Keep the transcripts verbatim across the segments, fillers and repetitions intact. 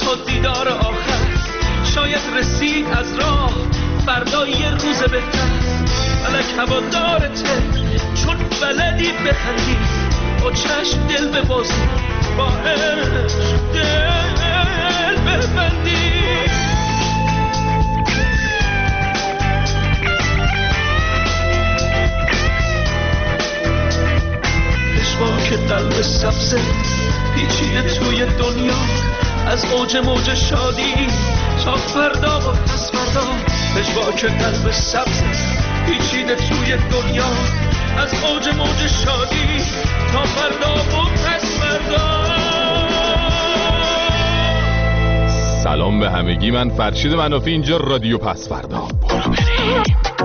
تنها دیدار آخر شاید رسید از راه فردا یه روز بهتر. فلک هوادارته چون بلدی بخندی، با چشم دل ببازی، با عشق دل ببندی. پشواک قلب سبزه پیچیده توی دنیا، از اوج موج شادی تا فردا و پس فردا. پشواک قلب سبزه پیچیده توی دنیا، از اوج موج شادی تا فردا و پس فردا. سلام به همگی، من فرشید منافی، اینجا رادیو پس فردا. برو بریم.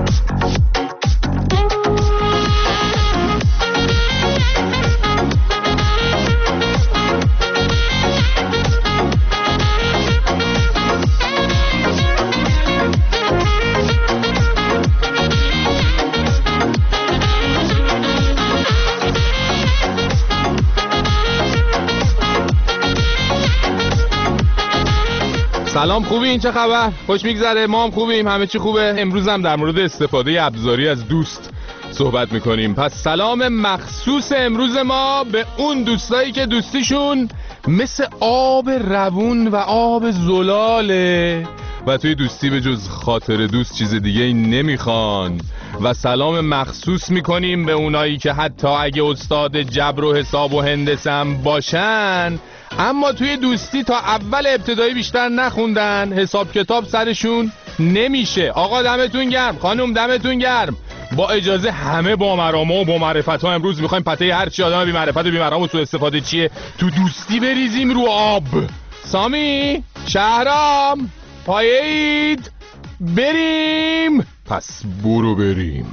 سلام، خوبی؟ این چه خبر؟ خوش میگذره؟ ما هم خوبیم، همه چی خوبه. امروز هم در مورد استفاده ابزاری از دوست صحبت میکنیم. پس سلام مخصوص امروز ما به اون دوستایی که دوستیشون مثل آب روون و آب زلاله و توی دوستی به جز خاطر دوست چیز دیگه ای نمیخوان. و سلام مخصوص میکنیم به اونایی که حتی اگه استاد جبر و حساب و هندسه هم باشن، اما توی دوستی تا اول ابتدایی بیشتر نخوندن، حساب کتاب سرشون نمیشه. آقا دمتون گرم، خانم دمتون گرم. با اجازه همه با مرامه و با معرفت ها امروز میخوایم پته هر چی آدم بی معرفت و بی مرام و سوء استفاده چیه تو دوستی بریزیم رو آب. سامی، شهرام، پایید، بریم. پس برو بریم.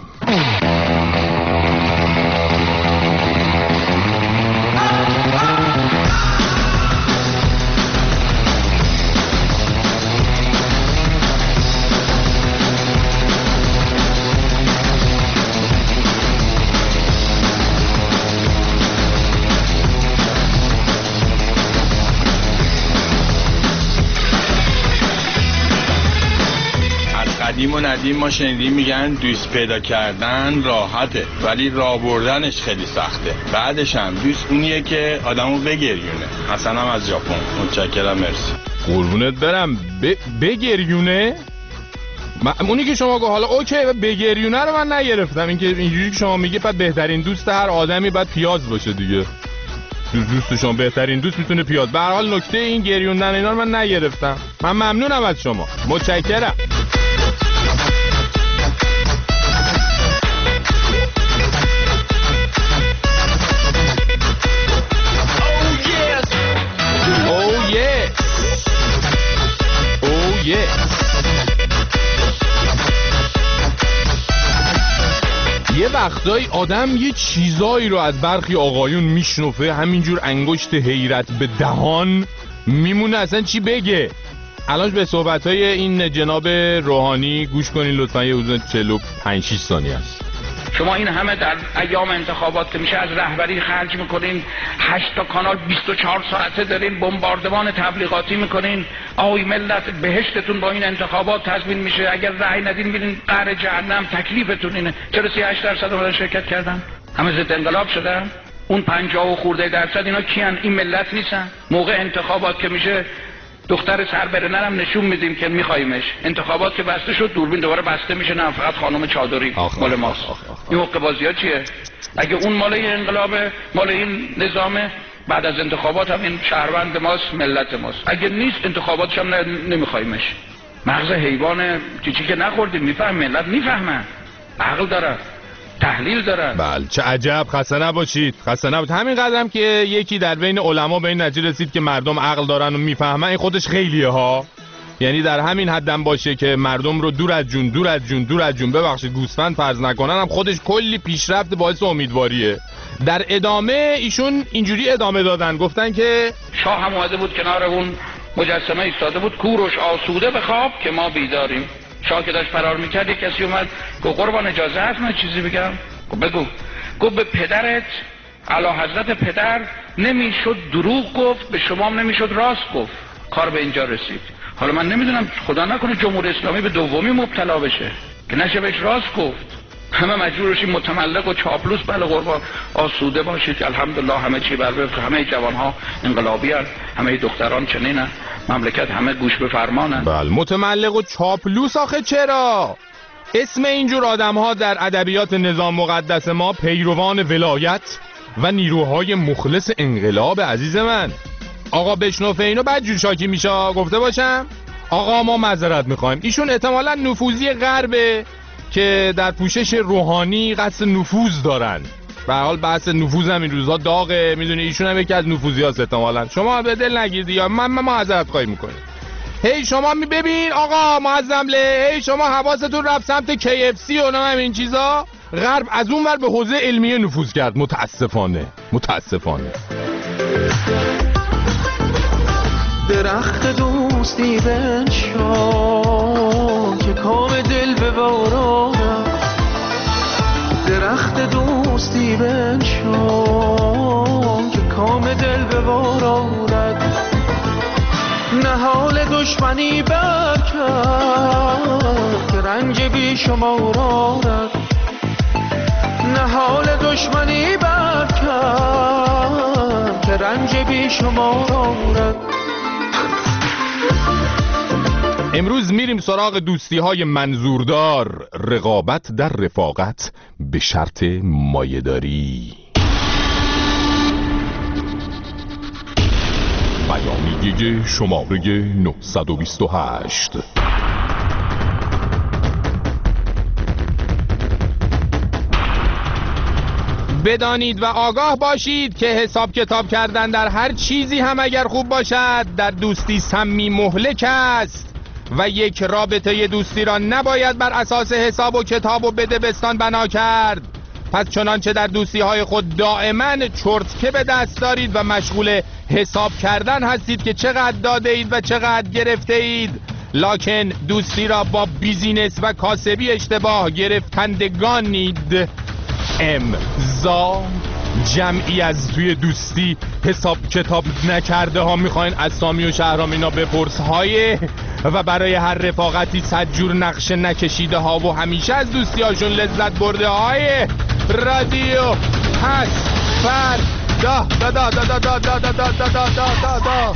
قدیم و ندیم ما شنیدیم میگن دوست پیدا کردن راحته ولی راه بردنش خیلی سخته. بعدش هم دوست اونیه که آدمو بگریونه. حسن هم از ژاپن. متشکرم، مرسی. قربونت برم. ب... بگریونه؟ من... اونی که شما گفت حالا اوکی بگریونه رو من نگرفتم. این که اینجوری که شما میگه بعد بهترین دوست هر آدمی بعد پیاز باشه دیگه. دوست شما بهترین دوست میتونه پیاز. به هر حال نکته این گریوندن اینا رو من نگرفتم. من ممنونم از شما. متشکرم. یه وقتایی آدم یه چیزایی رو از برخی آقایون میشنفه، همینجور انگشت حیرت به دهان میمونه اصلا چی بگه. الان به صحبت‌های این جناب روحانی گوش کنین لطفاً. یه حدود چهل و پنج شش ثانیه است. شما این همه در ایام انتخابات که میشه از رهبری خرج میکنین، هشت تا کانال بیست و چهار ساعته دارین بمباردمان تبلیغاتی میکنین. آی ملت بهشتتون با این انتخابات تضمین میشه، اگر رأی ندین میرین قعر جهنم، تکلیفتون اینه. چرا سی و هشت درصد اومدن شرکت کردن؟ همه ضد انقلاب شدن. اون پنجاه و خورده درصد اینا کیان؟ این ملت نیستن؟ موقع انتخابات که میشه دختر سربرنرم نشون میدیم که میخوایمش. انتخابات که بسته شد دوربین دوباره بسته میشه، نه فقط خانم چادری مال ماست. این حقه بازی ها چیه؟ اگه اون مال این انقلابه، مال این نظامه، بعد از انتخابات هم این شهروند ماست، ملت ماست. اگه نیست انتخاباتش هم نمیخوایمش. مغز حیوان چیچی که نخوردیم. میفهم ملت، میفهمن، عقل داره، تحلیل دارن. بله چه عجب. خسته نباشید، خسته نباشید. همین قدرم که یکی در بین علما به این نتیجه رسید که مردم عقل دارن و میفهمن، این خودش خیلیه ها. یعنی در همین حدم باشه که مردم رو دور از جون دور از جون دور از جون ببخشید گوسفند فرض نکنن، هم خودش کلی پیشرفت باعث امیدواریه. در ادامه ایشون اینجوری ادامه دادن، گفتن که شاه هم اومده بود کنار اون مجسمه ایستاده بود، کوروش آسوده به خواب که ما بیداریم. شاه که داشت فرار میکرد یک کسی اومد گفت قربان اجازه هست من چیزی بگم؟ گفت بگو. گفت به پدرت اعلی حضرت پدر نمیشد دروغ گفت، به شما هم نمیشد راست گفت. کار به اینجا رسید. حالا من نمیدونم خدا نکنه جمهوری اسلامی به دومی مبتلا بشه که نشه بهش راست گفت. همه مجبور بشیم متملق و چاپلوس بله قربان آسوده باشید. الحمدلله همه چی بر وفق، همه جوانها انقلابی هست، همه دختران چنینه، مملکت همه گوش به فرمانه. بله متملق و چاپلوس آخه چرا؟ اسم اینجور آدم ها در ادبیات نظام مقدس ما پیروان ولایت و نیروهای مخلص انقلاب عزیز من. آقا بشنوفه اینو بعد جور شاکی میشه گفته باشم آقا ما معذرت میخوایم. ایشون احتمالاً نفوذی غربه که در پوشش روحانی قصد نفوذ دارن. به حال بحث نفوذ هم این روزها داغه، میدونی ایشون هم یکی از نفوذی هاست احتمالاً. شما به دل نگیرید یا من من معذرت خواهی میکنم. هی شما می ببین آقا معظمله، هی شما حواستون رفت سمت کی اف سی و نه این چیزا. غرب از اون ور به حوزه علمیه نفوذ کرد متاسفانه متاسفانه. درخت دوستی بنشان که کام دل ببارد، درخت دوستی بنشان که کام دل ببارد، نهال دشمنی برکرد که رنج بی شمار آرد، نهال دشمنی برکرد که رنج بی شمار آرد. امروز میریم سراغ دوستی های منظوردار. رقابت در رفاقت به شرط مایه‌داری. بیانیه شماره نهصد و بیست و هشت. بدانید و آگاه باشید که حساب کتاب کردن در هر چیزی هم اگر خوب باشد در دوستی سمی مهلک است و یک رابطه دوستی را نباید بر اساس حساب و کتاب و بده بستان بنا کرد. پس چنانچه در دوستی های خود دائما چرتکه به دست دارید و مشغول حساب کردن هستید که چقدر داده اید و چقدر گرفته اید، لکن دوستی را با بیزینس و کاسبی اشتباه گرفتندگانید. امضا جمعی از توی دوستی حساب کتاب نکرده ها میخواین اسامی و شهرام اینا بپرس های و برای هر رفاقتی صد جور نقشه نکشیده ها و همیشه از دوستی هاشون لذت برده های رادیو هست فردا دا دا دا دا دا دا دا دا دا دا دا دا.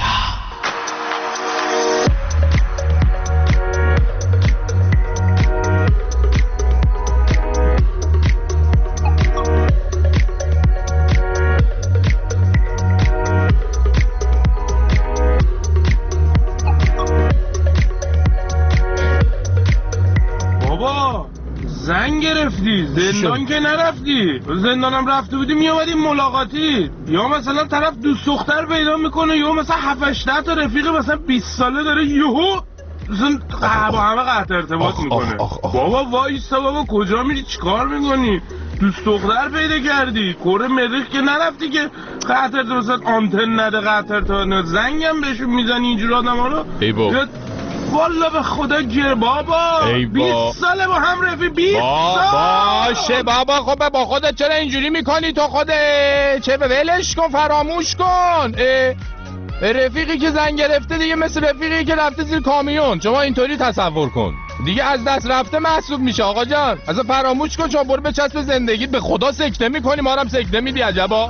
زنگ گرفتی، زندان که نرفتی. زندانم رفته بودی میامدی ملاقاتی، یا مثلا طرف دوست دختر پیدا میکنه یا مثلا هفت هشت تا رفیق مثلا بیست ساله داره یهو مثلا با همه قطع ارتباط میکنه. بابا وایسا بابا کجا میری چیکار میکنی؟ دوست دختر پیدا کردی، کره مریخ که نرفتی که قطع ارتباط آنتن نده، قطع ارتباط زنگم بهشون میزنی اینجور آدما رو. ای بابا والا به خدا گیر بابا بیست ساله با هم رفی بیست سال باشه بابا. خب با خودت چرا اینجوری میکنی تو خودت؟ چه ولش کن فراموش کن. رفیقی که زنگ گرفته دیگه مثل رفیقی که رفته زیر کامیون. شما اینطوری تصور کن دیگه از دست رفته محسوب میشه آقا جان. اصلا فراموش کن، شما برو بچسب زندگیت. به خدا سکته میکنی ما رو هم سکته میدی عجبا.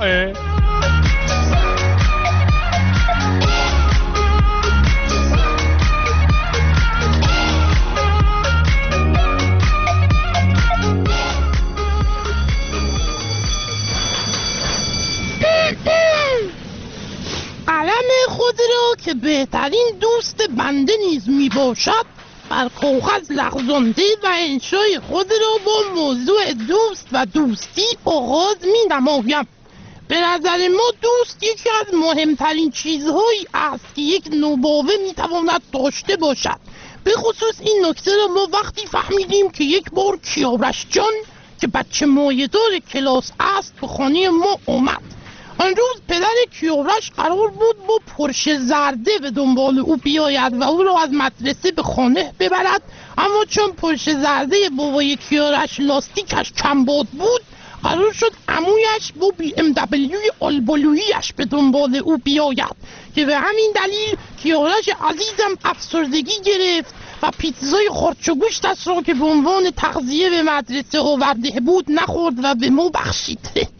قلم خود را که بهترین دوست بنده نیز می باشد بر کاغذ لغزانده و انشای خود را با موضوع دوست و دوستی آغاز می نمایم. به نظر ما دوست یکی از مهمترین چیزهایی است که یک نوباوه می تواند داشته باشد. به خصوص این نکته را ما وقتی فهمیدیم که یک بار کیارش جان که بچه مایه‌دار کلاس است به خانه ما آمد. آن روز پدر کیارش قرار بود با پرشه زرده به دنبال او بیاید و او را از مدرسه به خانه ببرد، اما چون پرشه زرده بابای کیارش لاستیکش کمباد بود قرار شد عمویش با بی ام دبلیوی آلبالوییش به دنبال او بیاید که به همین دلیل کیارش عزیزم افسردگی گرفت و پیتزای خرچ و گوشتش را که به عنوان تغذیه به مدرسه آورده بود نخورد و به ما بخشید.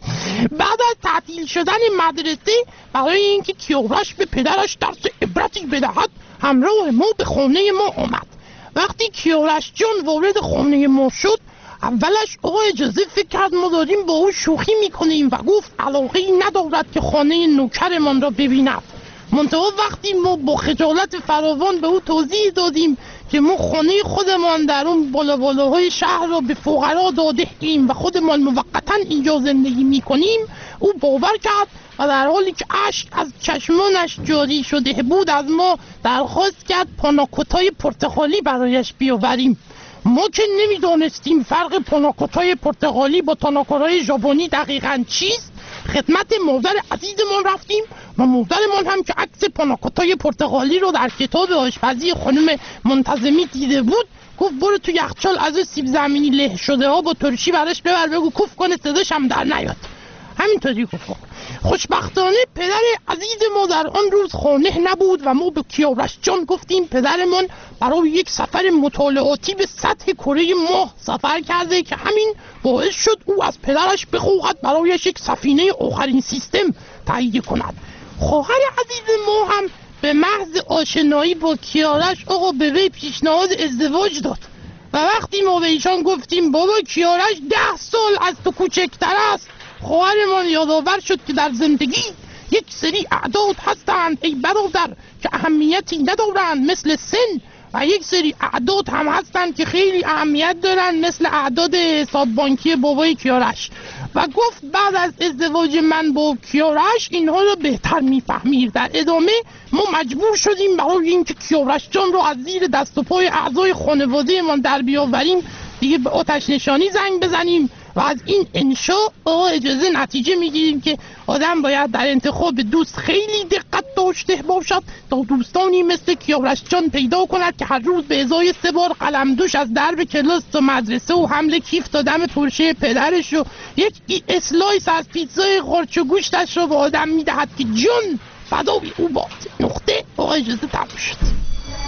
بعد از تعطیل شدن مدرسه برای اینکه کیارش به پدرش درس عبرتی بدهد همراه ما به خانه ما آمد. وقتی کیارش جان وارد خانه ما شد اولش آقا اجازه فکر کرد ما داریم با او شوخی میکنیم و گفت علاقه ای ندارد که خانه نوکرمان را ببیند. منتها وقتی ما با خجالت فراوان به او توضیح دادیم که ما خانه خودمان در اون بالا بالاهای شهر را به فقرا داده ایم و خودمان موقتا اینجا زندگی میکنیم، او باور کرد و در حالی که اشک از چشمانش جاری شده بود از ما درخواست کرد پاناکوتای پرتقالی برایش بیاوریم. ما که نمیدانستیم فرق پاناکوتای پرتقالی با تاناکورای ژاپنی دقیقاً چیست، خدمت مادر عزیزمان رفتیم و مادرمان هم که عکس پاناکوتای پرتقالی رو در کتاب آشپزی خانم منتظمی دیده بود گفت برو تو یخچال از سیب زمینی له شده ها با ترشی براش ببر بگو کوف کنه صداش هم در نیاد. همینطوری گفت. خوشبختانه پدر عزیز ما در آن روز خانه نبود و ما به کیارش جان گفتیم پدرمان برای یک سفر مطالعاتی به سطح کره ماه سفر کرده که همین باعث شد او از پدرش بخواهد برایش یک سفینه آخرین سیستم تهیه کند. خواهر عزیز ما هم به محض آشنایی با کیارش آقا به وی پیشنهاد ازدواج داد و وقتی ما به ایشان گفتیم بابا کیارش ده سال از تو کوچکتر است، خواهرمان یادآور شد که در زندگی یک سری اعداد هستند ای برادر که اهمیتی ندارند مثل سن و یک سری اعداد هم هستند که خیلی اهمیت دارند مثل اعداد حساب بانکی بابای کیارش و گفت بعد از ازدواج من با کیارش اینها رو بهتر میفهمید. در ادامه ما مجبور شدیم برای اینکه کیارش جان رو از زیر دست و پای اعضای خانواده من در بیاوریم دیگه به آتش نشانی زنگ بزنیم و از این انشا آقا اجازه نتیجه میگیریم که آدم باید در انتخاب دوست خیلی دقت داشته باشد تا دوستانی مثل کیارش جان پیدا کند که هر روز به ازای سه بار قلمدوش از درب کلاس و مدرسه و حمله کیف تا دم ترشه پدرش و یک اسلایس از پیتزای خرچ و گوشتش رو به آدم میدهد که جان فدای او باد. نقطه. آقا اجازه تموم شد.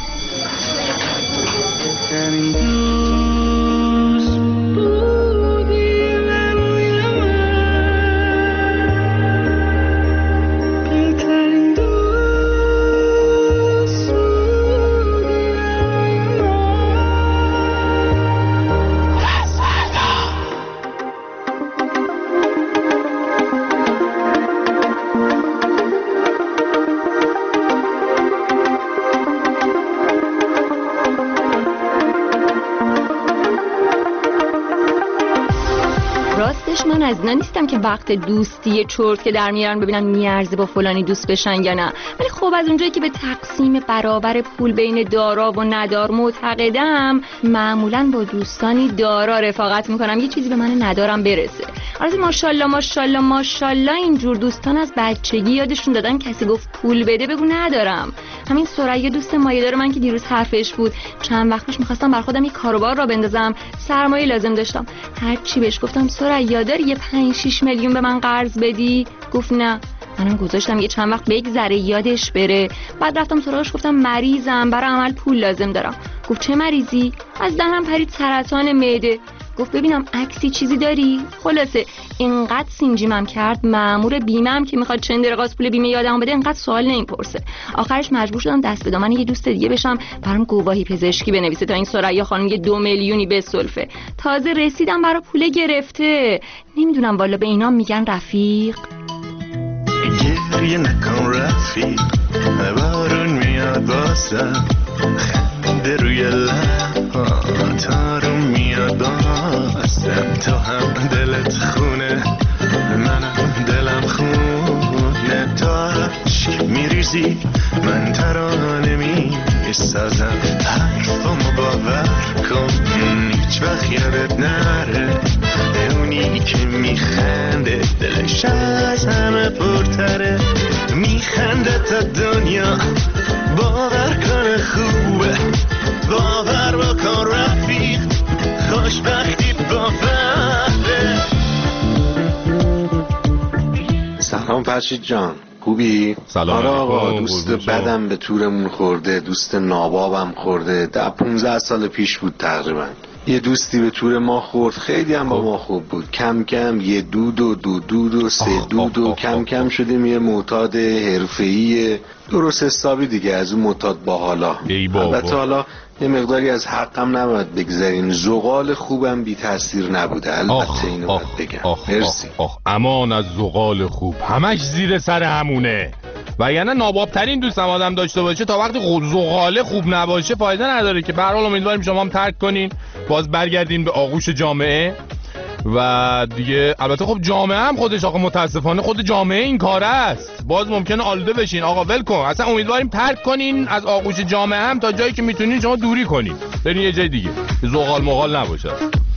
من از اینا نیستم که وقت دوستی چرت که در میارن ببینن میارزه با فلانی دوست بشن یا نه، ولی خب از اونجایی که به تقسیم برابر پول بین دارا و ندار معتقدم معمولا با دوستانی دارا رفاقت میکنم یه چیزی به من ندارم برسه. البته ماشاءالله ماشاءالله ماشاءالله اینجور دوستان از بچگی یادشون دادن کسی گفت پول بده بگو ندارم. همین سریا دوست مایه‌دار من که دیروز حرفش بود چند وقت پیش می‌خواستم بر خودم یه کاروبار را بندازم، سرمایه لازم داشتم، هر چی بهش گفتم سریا داری یه پنج شش میلیون به من قرض بدی؟ گفت نه. منم گذاشتم یه چند وقت بگذره یادش بره. بعد رفتم سراغش گفتم مریضم برای عمل پول لازم دارم. گفت چه مریضی؟ از دهنم پرید سرطان معده. گفت ببینم عکسی چیزی داری؟ خلاصه اینقدر سینجیمم کرد مأمور بیمه‌ام که میخواد چند درقاس پول بیمه یادم بده اینقدر سوال نمیپرسه. آخرش مجبور شدم دست به دامن یه دوست دیگه بشم برام گواهی پزشکی بنویسه تا این سریا خانم یه دو میلیونی بسلفه. تازه رسیدم برای پول گرفته. نمیدونم والا به اینا میگن رفیق. گریه نکن رفیق بارون میاد باسم خنده روی لبات آروم میاد باسم تو هم دلت خونه منم دلم خونه تو عشق میریزی من ترانه میسازم حرفامو باور کن هیچ وقت یادت نره اونی که میخنده دلش از همه پرتره میخنده تا دنیا باور کنه خوبه باور بکن رفیق خوشبختی با فرده سلام فرشید جان، خوبی؟ سلام. آره آقا، دوست بدم به تورمون خورده، دوست نابابم خورده. ده پونزده سال پیش بود تقریبا. یه دوستی به تور ما خورد، خیلی هم با ما خوب بود. کم کم یه دود و دو دود و سه دود و کم کم شدیم یه معتاد حرفه‌ای درست حسابی دیگه، از اون معتاد باحالا. البته حالا یه مقداری از حقم نباید بگذاریم، زغال خوبم بی تاثیر نبوده، البته اینو باید بگم. مرسی. آخ آخ امان از زغال خوب، همش زیر سر همونه. و یعنی نابابترین دوستم آدم داشته باشه تا وقتی زغال خوب نباشه فایده نداره که. به هر حال امیدواریم شما هم ترک کنین، باز برگردین به آغوش جامعه و دیگه. البته خب جامعه هم خودش آقا متاسفانه خود جامعه این کاره است، باز ممکنه آلوده بشین. آقا ول کن، اصلا امیدواریم ترک کنین از آغوش جامعه هم تا جایی که میتونین شما دوری کنین، برین یه جای دیگه، زغال مغال نباشه.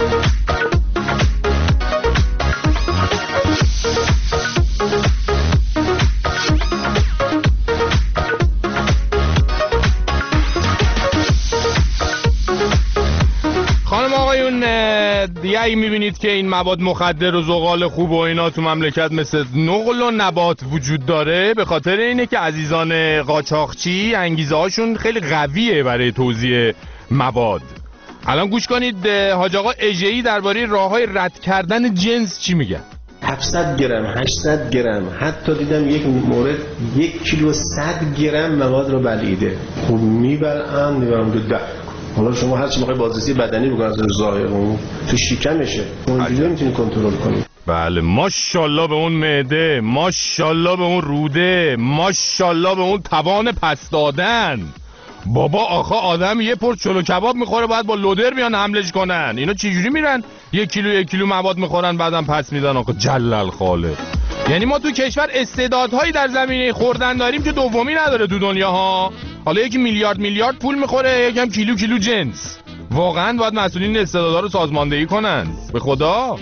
خانم آقایون دیگه ای میبینید که این مواد مخدر و زغال خوب و اینا تو مملکت مثل نقل و نبات وجود داره، به خاطر اینه که عزیزان قاچاقچی انگیزه هاشون خیلی قویه برای توزیع مواد. الان گوش کنید حاج آقا اژه‌ای درباره راههای رد کردن جنس چی میگن. هفتصد گرم، هشتصد گرم، حتی دیدم یک مورد یک کیلو صد گرم مواد رو بلعیده. خب میبرن میبرن دو ده. حالا شما هر چی میخوای بازرسی بدنی بکنی از ظاهر اون تو شکمشه، اونجوری میتونی کنترل کنی. بله ماشاءالله به اون معده، ماشاءالله به اون روده، ماشاءالله به اون توان پس دادن. بابا آخه آدم یه پر چلو کباب میخوره باید با لودر بیان حملش کنن. اینا چجوری میرن یک کیلو یک کیلو مواد میخورن بعدم پس میدن؟ آخه جلل خالق. یعنی ما تو کشور استعدادهایی در زمینه خوردن داریم که دومی نداره تو دنیا ها. حالا یکی میلیارد میلیارد پول میخوره، یکم کیلو کیلو جنس. واقعا باید مسئولین استعدادها رو سازماندهی کنن به خدا.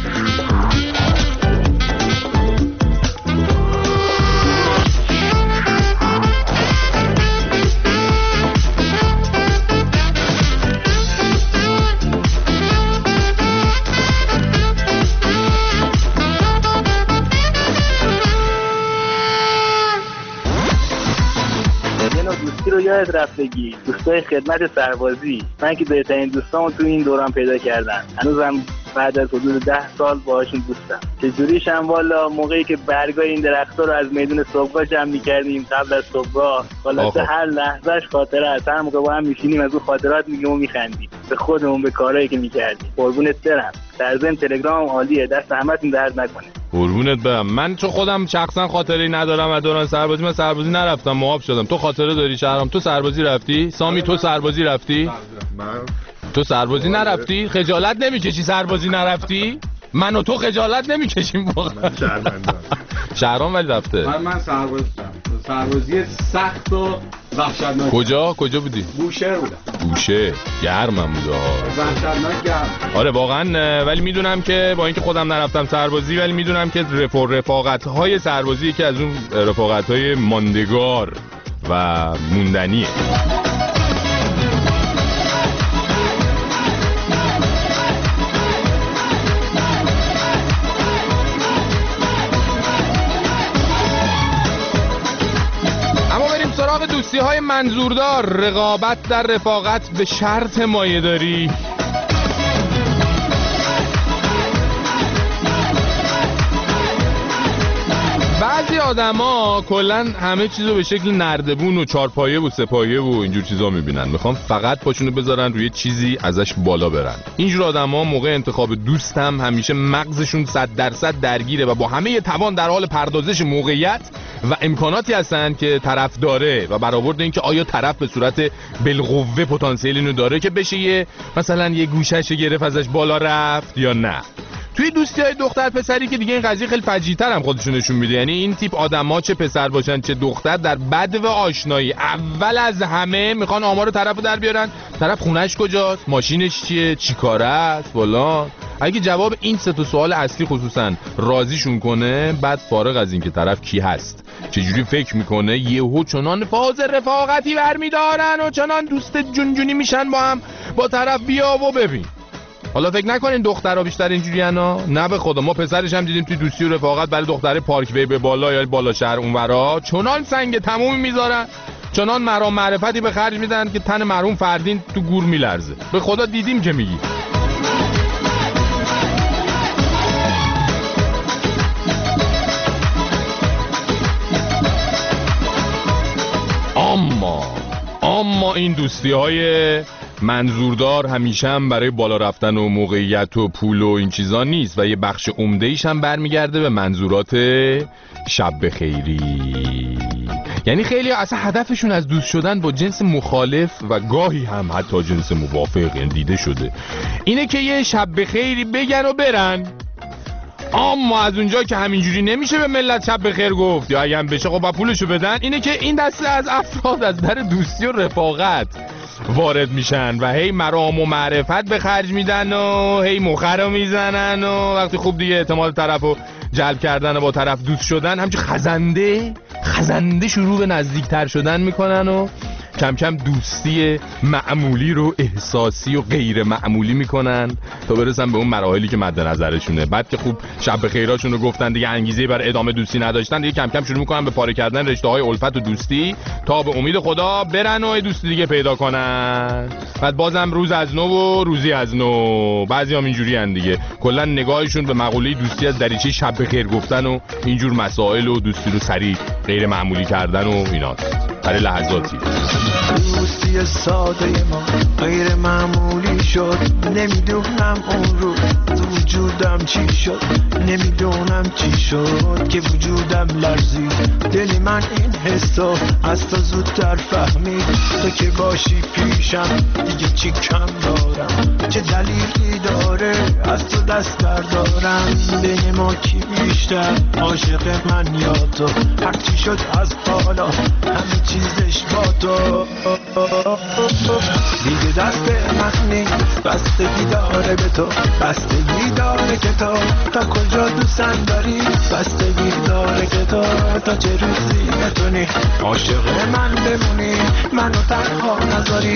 رو یاد رفتگی، دوستای خدمت سربازی، من که بهترین دوستامو تو این دوران پیدا کردم، هنوزم بعد از حدود ده سال باهاشون دوستم. چجوریش هم والا موقعی که برگای این درخت‌ها رو از میدون صبحگاه جمع می‌کردیم قبل از صبحگاه، والا هر لحظهش خاطره است. هر موقع با هم میشینیم از اون خاطرات میگیم و میخندیم به خودمون، به کارهایی که می‌کردیم. قربونت برم. در ضمن تلگرام عالیه، دست همتون درد نکنه. قربونت برم. من چون خودم شخصا خاطری ندارم از دوران سربازی، من سربازی نرفتم، معاف شدم. تو خاطره داری شهرام؟ تو سربازی رفتی؟ سامی تو سربازی رفتی؟ من تو سربازی نرفتی؟ خجالت نمیکشی سربازی نرفتی؟ من و تو خجالت نمیکشیم واقعا. شهرام ولی رفته. من من سربازی سربازی سخت و وحشتناک. کجا کجا بودی؟ بوشهر بودم. بوشهر گرمم بود ها. وحشتناک گرم. آره واقعا. ولی میدونم که با اینکه خودم نرفتم سربازی، ولی میدونم که رفاق رفاقت‌های سربازی که از اون رفاقت‌های ماندگار و موندنیه. سراغ دوستی های منظوردار، رقابت در رفاقت به شرط مایه‌داری. بعضی آدما کلا همه چیزو به شکل نردبون و چارپایه و سه‌پایه و اینجور چیزا میبینن، میخوام فقط پاشونو بذارن روی چیزی ازش بالا برن. اینجور آدما موقع انتخاب دوست هم همیشه مغزشون صد درصد درگیره و با همه توان در حال پردازش موقعیت و امکاناتی هستن که طرف داره و برآورد این که آیا طرف به صورت بالقوه پتانسیل اینو داره که بشه یه مثلا یه گوشه‌ش گرفت ازش بالا رفت یا نه. توی دوستی‌های دختر پسری که دیگه این قضیه خیلی فجیع‌تر هم خودشون نشون میده. یعنی این تیپ آدم‌ها چه پسر باشن چه دختر، در بدو آشنایی اول از همه میخوان آمار طرفو در بیارن. طرف خونش کجاست، ماشینش چیه، چیکاره است، فلان. اگه جواب این سه تا سوال اصلی خصوصا راضیشون کنه، بعد فارغ از این که طرف کی هست، چجوری فکر میکنه، یهو چنان فاز رفاقتی برمیدارن و چنان دوست جونجونی میشن با هم با طرف. بیا و ببین حالا فکر نکنین دخترها بیشتر اینجوریانا، نه به خدا. ما پسرش هم دیدیم توی دوستی و رفاقت برای دختر پارک وی به بالا یا بالا شهر اونورا چنان سنگ تمومی میذارن، چنان مرام معرفتی به خرج میدن که تن مرحوم فردین تو گور میلرزه. به خدا دیدیم که میگی. اما اما این دوستی های منظوردار همیشه هم برای بالا رفتن و موقعیت و پول و این چیزا نیست و یه بخش عمده ایش هم برمیگرده به منظورات شب بخیری. یعنی خیلی اصلا هدفشون از دوست شدن با جنس مخالف و گاهی هم حتی جنس موافق یعنی دیده شده اینه که یه شب بخیری بگن و برن. اما از اونجا که همینجوری نمیشه به ملت شب بخیر گفت یا اگه هم بشه خب با پولشو بدن، اینه که این دسته از افراد از در دوستی و رفاقت وارد میشن و هی مرام و معرفت به خرج میدن و هی مخرو میزنن و وقتی خوب دیگه اعتماد طرفو جلب کردن و با طرف دوست شدن همچه خزنده خزنده شروع به نزدیکتر شدن میکنن و کم کم دوستی معمولی رو احساسی و غیر معمولی میکنن تا برسن به اون مراحلی که مد نظرشونه. بعد که خوب شب بخیراشون رو گفتن دیگه، انگیزه برای ادامه دوستی نداشتن دیگه، کم کم شروع میکنن به پاره کردن رشته های الفت و دوستی تا به امید خدا برن و دوستی دیگه پیدا کنن. بعد بازم روز از نو و روزی از نو. بعضیام اینجوری ان دیگه، کلا نگاهشون به مقوله دوستی از دریچه شب بخیر گفتن و اینجور مسائل و دوستی رو سریع غیر معمولی کردن و ایناست برای لحظاتی. دوستی ساده ما غیر معمولی شد، نمیدونم اون رو وجودم چی شد، نمیدونم چی شد که وجودم لرزید. دل من این حسو از تو زودتر فهمید، تو که باشی پیشم دیگه چی کم دارم، چه دلیلی داره از تو دست بردارم. بین ما کی بیشتر عاشق من یا تو، هرچی شد از حالا همه چیزش با تو. دیگه دست من نیست، بستگی داره به تو، بستگی داره که تو تا کجا دوستم داری، بستگی داره که تو تا چه روزی بتونی عاشق من بمونی، منو تنها نذاری.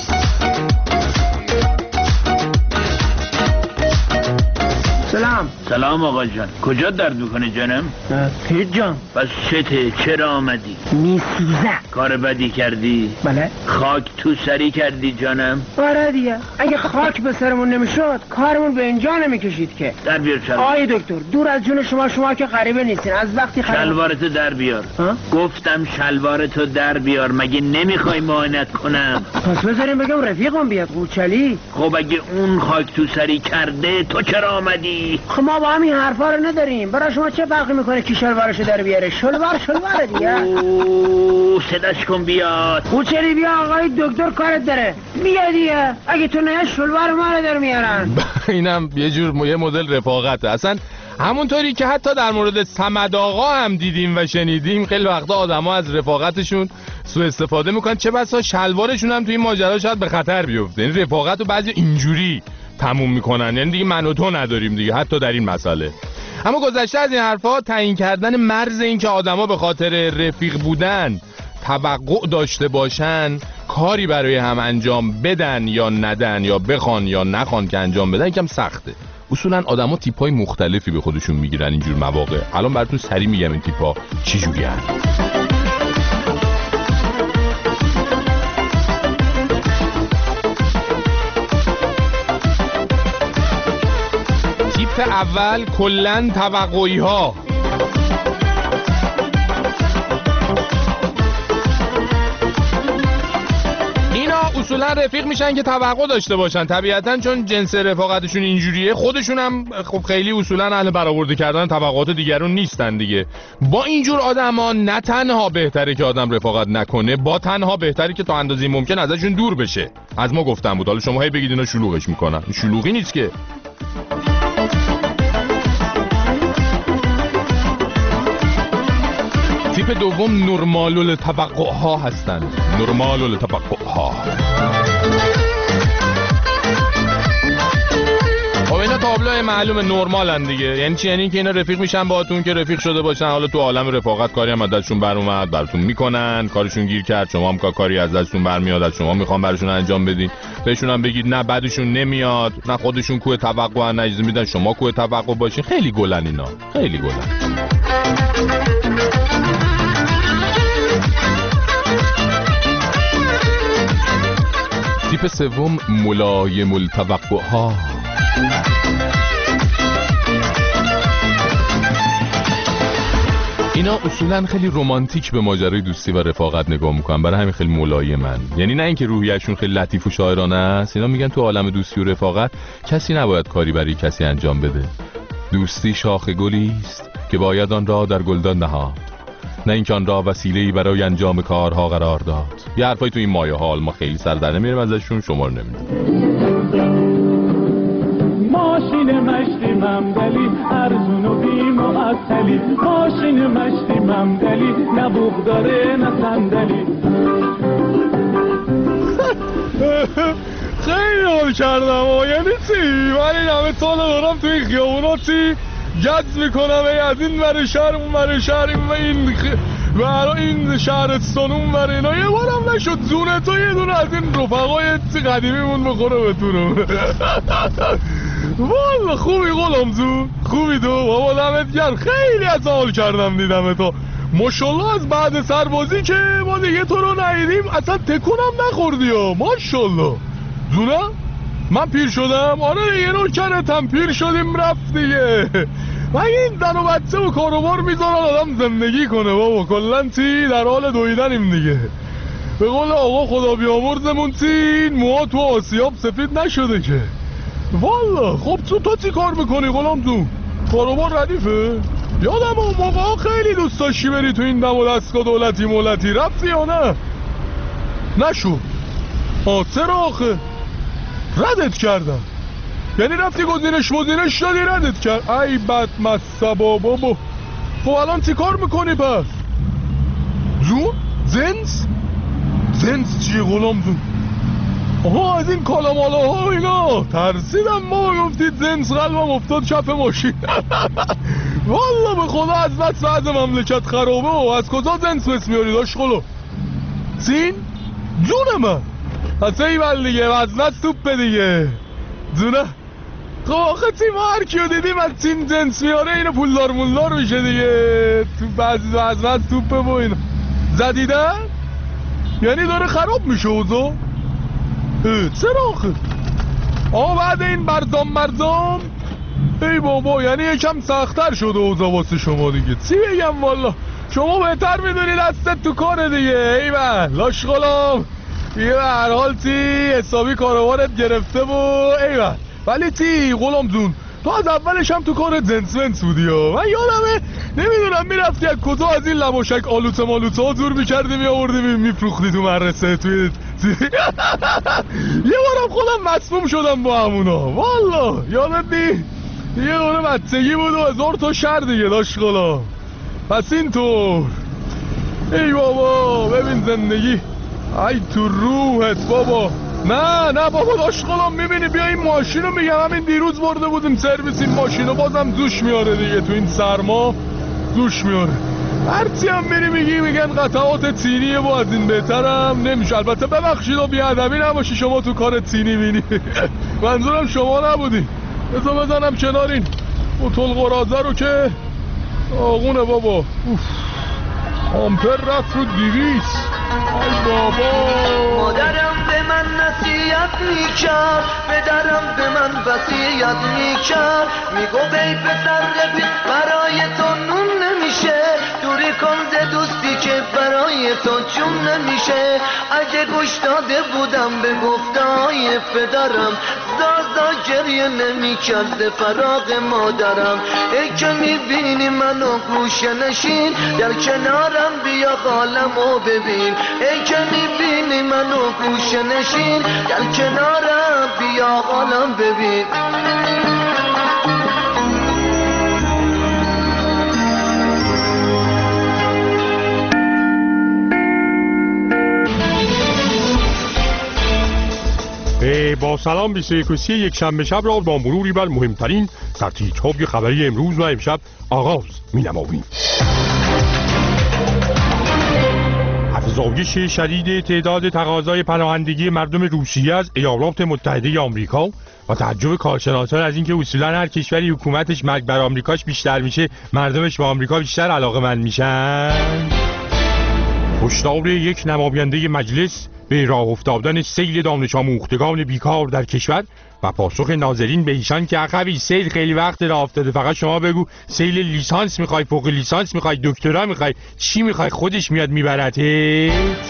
سلام. سلام آقا جان، کجا درد میکنه جانم؟ هیچ جان. پس چته؟ چرا آمدی؟ میسوزه. کار بدی کردی؟ بله. خاک تو سری کردی جانم؟ آره دیگه، اگه خاک به سرمون نمیشد کارمون به اینجا نمیکشید که. در بیار شلوار. آی دکتر، دور از جون شما، شما که غریبه نیستین، از وقتی خریب شلوارتو در بیار. ها؟ گفتم شلوارتو در بیار، مگه نمیخوای معاینت کنم؟ پس بذاریم بگم رفیقم بیاد قوچلی. خب اگه اون خاک تو سری کرده تو چرا آمدی؟ خب ما با همین حرفا رو نداریم، برای شما چه فرقی میکنه کی شلوارشو در بیاره؟ شلوار شلواره دیگه. اوه صداش کن بیاد. قوچلی بیا، آقای دکتر کارت داره. بیا دیگه، اگه تو نه شلوار ما رو در میارن. اینم یه جور یه مدل رفاقته. اصلا همونطوری که حتی در مورد صمد آقا هم دیدیم و شنیدیم خیلی وقتا آدما از رفاقتشون سوء استفاده میکنن، چه بسا شلوارشون هم توی این ماجرا شاید به خطر بیفته. این رفاقت رو بعضی اینجوری تموم میکنن، یعنی دیگه من و تو نداریم دیگه حتی در این مسئله. اما گذشته از این حرفا، تعیین کردن مرز این که آدما به خاطر رفیق بودن توقع داشته باشن کاری برای هم انجام بدن یا ندن یا بخوان یا نخوان که انجام بدن یکم سخته. اصولا آدما تیپای مختلفی به خودشون میگیرن اینجور مواقع. الان براتون سری میگم این تیپا چی جوری هستن. تیپ اول کلن توقعی ها. اینا اصولا رفیق میشن که توقع داشته باشن طبیعتاً، چون جنس رفاقتشون اینجوریه. خودشون هم خب خیلی اصولا اهل برآورده کردن توقعات دیگرون نیستن دیگه. با اینجور آدما نه تنها بهتره که آدم رفاقت نکنه، با تنها بهتره که تا اندازه‌ای ممکن ازشون دور بشه. از ما گفتم بود، حالا شما هی بگید اینا شلوغش میکنن. شلوغی نیست که. تیپ دوم نرمال التوقع ها هستن. نرمال التوقع ها. خب اینا تابلو قبلای معلومه نرمالن دیگه. یعنی چی؟ یعنی اینکه اینا رفیق میشن باهاتون که رفیق شده باشن، حالا تو عالم رفاقت کاری هم ازشون بر اومد براتون میکنن، کارشون گیر کرد، شما هم کاری از دستتون برمیاد، از شما میخوام براشون انجام بدین، بهشون هم بگید نه بعدشون نمیاد، نه خودشون کوه توقع ان اجازه میدن شما کوه توقع باشین. خیلی گلن اینا، خیلی گلن. تیپ سوم ملایم التوقع ها. اینا اصولا خیلی رمانتیک به ماجرای دوستی و رفاقت نگاه میکنن، برای همین خیلی ملایمن. یعنی نه اینکه روحیه‌شون خیلی لطیف و شاعرانه است، اینا میگن تو عالم دوستی و رفاقت کسی نباید کاری برای کسی انجام بده. دوستی شاخ گلی است که باید آن را در گلدان نهاد، نه اینکه آن را وسیله‌ای برای انجام کارها قرار داد. یه حرفای تو این مایه حال ما خیلی سر در نمیاریم ازشون، شما رو نمیدونم. ماشین مشتی ممدلی ارزون و بی معطلی، ماشین مشتی ممدلی نه بوق داره نه صندلی. خیلی حال کردم و یعنی چی؟ من این همه سال دارم توی خیابوناتی گز میکنم ای از این ور شهر اون ور شهر و این برای این شهرستان اون ور اینا، یه بارم نشد زونه تو یه دونه از این رفقای قدیمیمون بخوره بتونم. والا خوبی غلامزو، خوبی تو بابا، دمت گرم. خیلی از حال کردم دیدم تو، ماشالله از بعد سربازی که ما دیگه تو رو ندیدیم اصلا تکونم نخوردی ها، ماشالله. زونه من پیر شدم؟ آره یه نوکرتم، پیر شدیم رفت دیگه. من این زن و بچه و کاروبار میذارن آدم زندگی کنه بابا، کلن تی در حال دویدنیم دیگه. به قول آقا خدا بیامرزمون تی موها تو آسیاب سفید نشده که. والا خب تو تو چی کار میکنی غلام تو؟ کاروبار ردیفه؟ یادم اون موقع خیلی دوست داشتی بری تو این دم و دستگاه دولتی مولتی، رفتی یا نه؟ نشو. آه چرا آخه؟ ردت کردم. یعنی رفتی گزینش مزینش دادی ردت کرد؟ ای بد مصبا بابا. خب الان چی کار میکنی پس؟ جون؟ زنس؟ زنس چیه غلام جون؟ آها از این کالامالا ها اینا ترسیدم ما گفتید زنس، قلبم افتاد کف ماشین. والا به خدا از بس وضع مملکت خرابه و از کجا زنس بس میاری داشت خلو؟ سین؟ جون من پس ایول دیگه وزنت توپه دیگه جونه. خب آخه تیم هر کیو دیدیم از تیم جنس میاره اینو پولدار مولدار میشه دیگه. تو بعضی وزنت توپه با اینو زدیدن؟ یعنی داره خراب میشه اوضاع؟ چرا آخه؟ آه بعد این برزام برزام ای بابا یعنی یکم سختر شده اوضاع واسه شما دیگه. چی بگم والا شما بهتر میدونی دستت تو کاره دیگه. ای من لاش غلام یه به هر حال تی حسابی کاروارت گرفته و ای من. ولی تی غلام جون تو از اولش هم تو کار جنس ونس بودی ها. من یادمه نمیدونم میرفتی از کجا از این لباشک آلوته مالوته ها دور میکردی میآوردی میفروختی تو مدرسه توی یه بارم خودم مسموم شدم با همونا والا یادت نی؟ یه دوره بچگی بود و هزار تا شر دیگه داشت غلام. پس اینطور ای بابا ببین زندگی ای تو روحت بابا. نه نه بابا داشت غلام میبینی بیا این ماشین رو میگم همین دیروز برده بودیم سرویس این ماشین رو بازم زوش میاره دیگه تو این سرما زوش میاره. هرچی هم میری میگی میگن قطعات تینیه و از این بهترم نمیشه. البته ببخشید و بیادبی نباشی شما تو کار تینی بینی منظورم شما نبودی. بذار بزنم کنار این بطل قرازه رو که آقونه بابا. اوف. آمپر رفت رو دیویس. ای بابا مادرم به من نصیحت میکرد پدرم به من وصیت میکرد میگو بی پسر رفیق برای تو نون نمیشه دوری کن ز دوستی که برای تو چون نمیشه. اگه گوش داده بودم به گفتهای پدرم زازا گریه نمیکرد فراق مادرم. ای که میبینی منو گوشه نشین در کنارم بیا حالمو ببین. ای که میبینی منو گوشه نشین در کنارم بیا حالم ببین. ای با با سلام بیست و یک و سی یک شنبه شب را با مروری بر مهمترین ترتیب‌های خبری امروز و امشب آغاز می‌نماییم. افزایش شدید تعداد تقاضای پناهندگی مردم روسیه از ایالات متحده آمریکا و تعجب کارشناسان از اینکه اصولا هر کشوری حکومتش مرگ بر آمریکاش بیشتر میشه مردمش به آمریکا بیشتر علاقه‌مند میشن. هشدار یک نماینده مجلس به راه افتادن سیل دانش آموختگان بیکار در کشور و پاسخ ناظرین به ایشان که عقبی سیل خیلی وقت راه افتاده، فقط شما بگو سیل لیسانس میخوای، فوق لیسانس میخوای، دکترا میخوای، چی میخوای، خودش میاد میبرته.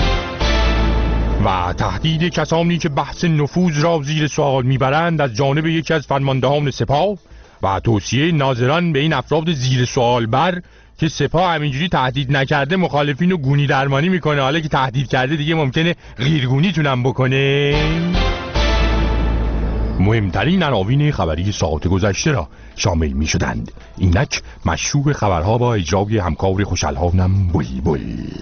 و تهدید کسانی که بحث نفوذ را زیر سوال میبرند از جانب یکی از فرماندهان سپاه و توصیه ناظران به این افراد زیر سوال بر که سپاه همینجوری تهدید نکرده مخالفین رو گونی درمانی میکنه، حالا که تهدید کرده دیگه ممکنه غیرگونی تونم بکنه. مهمترین عناوین خبری ساعت گذشته را شامل می شدند. اینک مشروع خبرها با اجرای همکار خوشالهانم بلبل.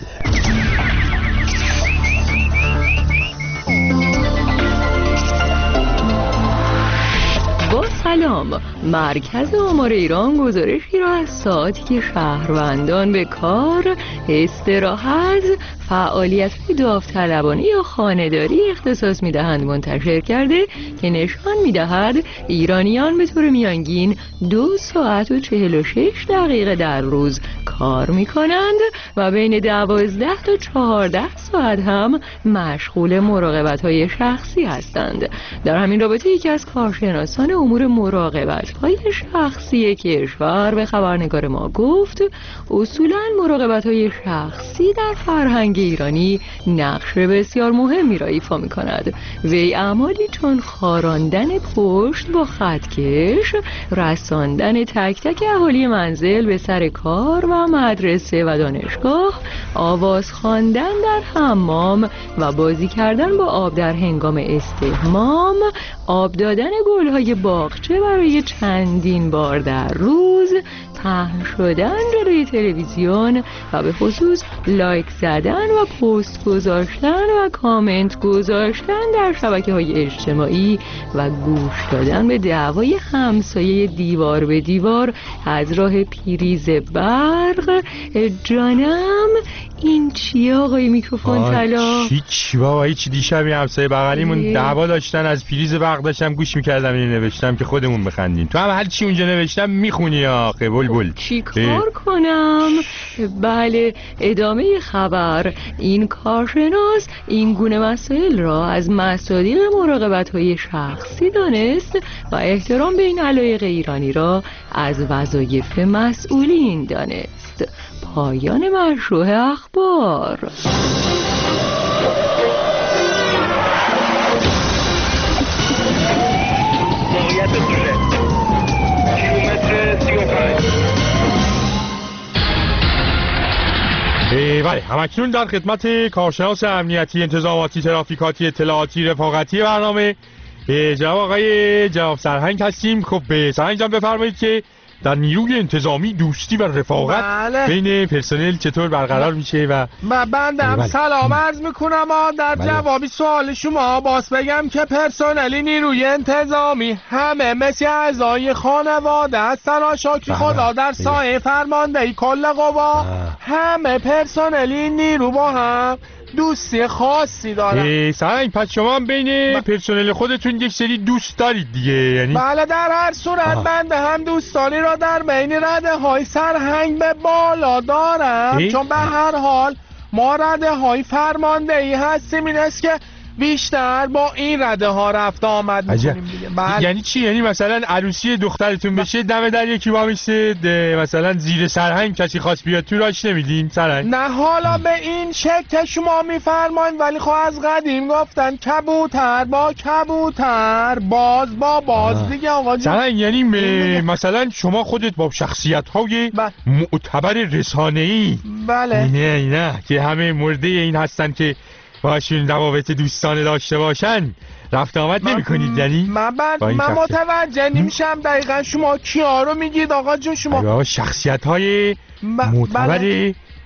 با سلام، مرکز آمار ایران گزارشی را از ساعتی که شهروندان به کار، استراحت، فعالیت‌های داوطلبانه یا خانه‌داری اختصاص می‌دهند منتشر کرده که نشان می‌دهد ایرانیان به طور میانگین دو ساعت و چهل و شش دقیقه در روز کار می‌کنند و بین دوازده تا چهارده ساعت هم مشغول مراقبت‌های شخصی هستند. در همین رابطه یکی از کارشناسان امور مراقبت‌های شخصی کشور به خبرنگار ما گفت اصولاً مراقبت‌های شخصی در فرهنگ ایرانی نقش بسیار مهمی را ایفا می‌کند. وی اعمالی چون خاراندن پشت با خطکش، رساندن تک تک اهالی منزل به سر کار و مدرسه و دانشگاه، آواز خواندن در حمام و بازی کردن با آب در هنگام استحمام، آب دادن گل‌های باغچه برای چندین بار در روز، پهن شدن جلوی تلویزیون و به خصوص لایک زدن و پست گذاشتن و کامنت گذاشتن در شبکه‌های اجتماعی و گوش دادن به دعوای همسایه دیوار به دیوار از راه پریز برق. جانم این چیه آقای میکروفون طلا؟ هیچ بابا، هیچ. دیشب همسایه بغلیمون دعوا داشتن از پریز برق، داشتم گوش میکردم اینو نوشتم که خودمون بخندین. تو هم هر چی اونجا نوشتم میخونی یا بلبل؟ چی کار کنم؟ بله، ادامه خبر. این کارشناس این گونه مسائل را از مصادیق مراقبت‌های شخصی دانست و احترام به این علایق ایرانی را از وظایف مسئولین دانست. پایان مشروع اخبار. موقعیت دوله کیلومتر سی و پنج. بله، همکنون در خدمت کارشناس امنیتی، انتظاماتی، ترافیکاتی، اطلاعاتی، رفاقتی برنامه جناب آقای جناب سرهنگ هستیم. خب به سرهنگ جان بفرمایید که در نیروی انتظامی دوستی و رفاقت بله. بین پرسنل چطور برقرار میشه و بندم بله. سلام عرض میکنم. در بله. جوابی سوال شما باز بگم که پرسنل نیروی انتظامی همه مثل اعضای خانواده هستن و شکر خدا در سایه فرماندهی کل قوا همه پرسنل نیرو با هم دوستی خاصی دارن. سرهنگ پس شما هم بین پرسنل خودتون یک سری دوست دارید دیگه؟ یعنی بله، در هر صورت بنده هم دوستانی را در بین رده های سرهنگ به بالا دارم، چون به هر حال ما رده های فرماندهی هستیم. این است که بیشتر با این رده ها رفت آمد میکنیم دیگه. بله. یعنی چی؟ یعنی مثلا عروسی دخترتون بشه دم در یکی با میشه مثلا زیر سرهنگ کسی خواست بیاد تو راش نمیدین سرهنگ؟ نه حالا به این شکل شما میفرمایید، ولی خب از قدیم گفتن کبوتر با کبوتر، باز با باز آه. دیگه آقا جون. سرهنگ یعنی م... مثلا شما خودت با شخصیت های ب... معتبر رسانه‌ای بله نه نه که همه مرده این هستن که باشون روابط دوستانه داشته باشن رفت آمد نمی کنید؟ یعنی من, من متوجه نمیشم دقیقا شما کیا رو میگید آقا جون؟ شما شخصیت های معتبر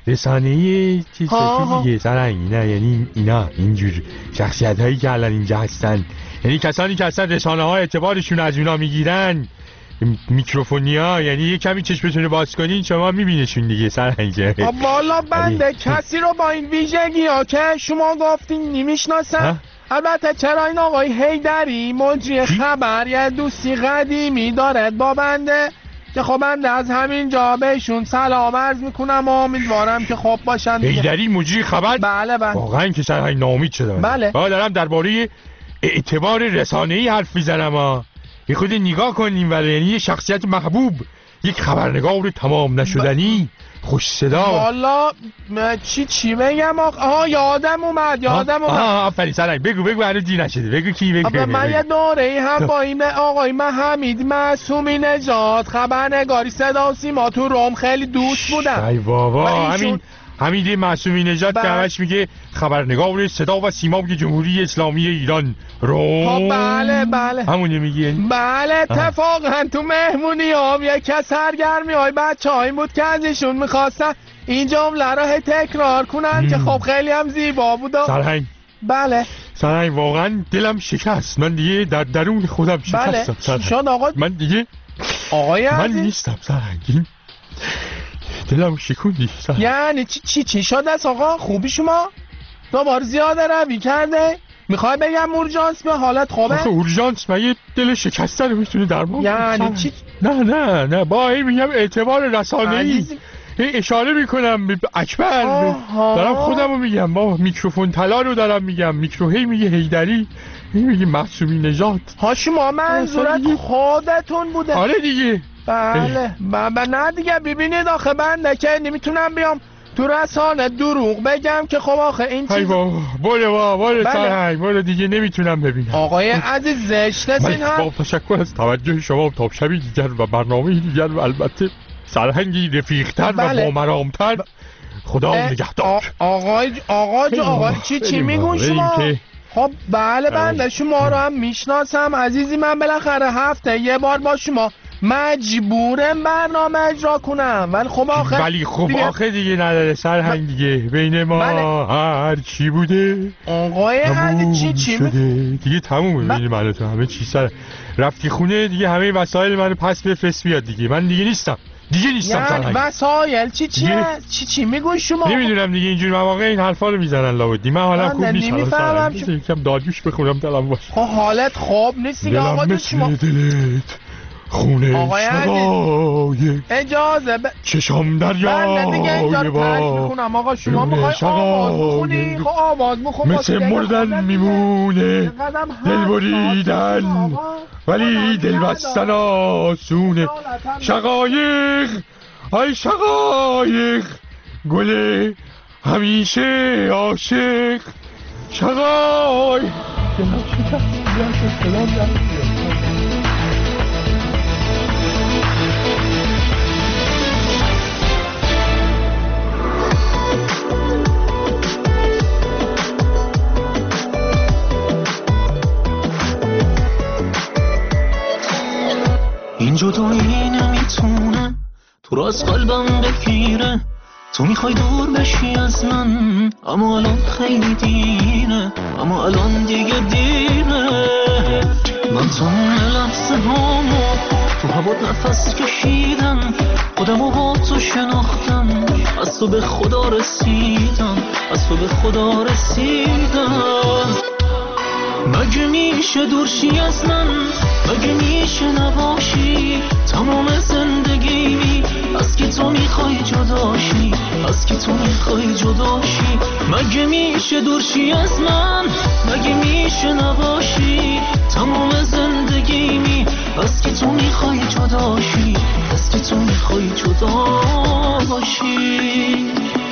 رسانه‌ای چیز دیگه سرنگ، نه یعنی اینا اینجور شخصیت هایی که الان اینجا هستن، یعنی کسانی که اصلا رسانه ها اعتبارشون از اونا میگیرن، میکروفونیا، یعنی یه کمی چشمتون باز کنین شما میبینشون دیگه سرنگ. والا بنده کسی رو با این ویژگی ها که شما گفتین نمیشناسم. البته چرا این آقای حیدری مجری خبر یه دوستی قدیمی دارد با بنده که خب بنده از همین جا بهشون سلام عرض میکنم و امیدوارم که خوب باشن. حیدری مجری خبر؟ بله بله. واقعا که سرنگ ناامید شدم. بله. آقا دارم درباره اعتبار رسانه‌ای حرف میزنم ها. یه خود نگاه کنیم ولی یعنی یه شخصیت محبوب، یک خبرنگار تمام نشدنی، خوش صدا. والا چی چی بگم آقا؟ آها یادم اومد یادم اومد. آها آفرین سرنگ، بگو بگو هنوز دی نشده، بگو کی بگو. بگو من یه دوره هم با این آقای حمید معصومی نژاد خبرنگاری صدا و سیما تو روم خیلی دوست بودم. ای بابا همین حمید معصومی نژاد که همش میگه خبرنگار صدا و سیما جمهوری اسلامی ایران روم. بله بله همونی میگی؟ بله اتفاقا تو مهمونی هم یکی از سرگرمی های بچه هایی بود که ازشون میخواستن این جمله را تکرار کنن که خب خیلی هم زیبا بود. سرهنگ بله سرهنگ واقعا دلم شکست، من دیگه در درون خودم شکستم. بله چی شد آقا؟ من دیگه آقای من نیستم سرهنگ، دلم شکوندی. یعنی چی چی چی شده است آقا؟ خوبی شما؟ دوباره زیاده روی کرده؟ میخوای بگم اورژانس به حالت خوبه؟ آخه اورژانس مگه دل شکسته رو میتونه درمان کنه؟ یعنی چی؟ نه نه نه با این میگم اعتبار رسانه‌ای، اشاره میکنم به اکبر، دارم خودم رو میگم، با میکروفون طلا رو دارم میگم، میکروهی میگه حیدری، میگه معصومی نژاد. ها شما منظورت خودتون بوده؟ آره دیگه. بله بابا نه دیگه ببینید آخه بنده که نمیتونم بیام تو رسانه دروغ بگم که خب آخه این چیز. ای بابا بله بابا بله سرهنگ بله دیگه نمیتونم ببینم. آقای عزیز زشت است این ها. تشکر از توجه شما تا شبی دیگر و برنامه دیگر و البته سرهنگی رفیق‌تر بله. و بامرام‌تر. خدا نگهدار. آقای آقا جو آقا چی چی میگون شما؟ خب بله بنده شما رو هم میشناسم عزیزی، من بالاخره هفته یه بار با شما مجبورم برنامه اجرا کنم، ولی خب آخه ولی خب دیگه... آخه دیگه نداره سرهنگ دیگه بین ما بله. هر چی بوده آقای عزیز چی چی شده دیگه تمومه. ببینی من تو همه چی سر رفتی خونه دیگه، همه وسایل منو پس بفرست بیاد دیگه، من دیگه نیستم دیگه نیستم یعنی وسایل چی چی هست؟ چی چی میگوی شما؟ نمیدونم دیگه اینجور مواقع این حرفا رو میزنن لابدی، من حالم خوب نیست. نمیفهمم چه یکم داریوش بخونم دلم باشه. خب حالت خوب نیست دیگه آقا جو شما. دلت خونه شقایق اجازه ب... چشم دریای دیگه اینجا رو ترک میکنم آقا شما میخوای آواز بخونی؟ خب آواز بخون مثل مردن میمونه دل بریدن ولی دل بستن آسونه. شقایق ای شقایق گل همیشه عاشق شقایق. این جدایی نمیتونه تو را از قلبم بگیره، تو میخوای دور بشی از من اما الان خیلی دیره، اما الان دیگه دیره. من تو لحظه هامو تو هوا نفس کشیدم، خودمو با تو شناختم، از تو به خدا رسیدم، از تو به خدا رسیدم. مگه میشه دورشی از من، مگه میشه نباشی تمام زندگیمی، از که تو میخوای جداشی، از که تو میخوای جداشی. مگه میشه دورشی از من، مگه میشه نباشی تمام زندگیمی، از که تو میخوای جداشی، از که تو میخوای جداشی.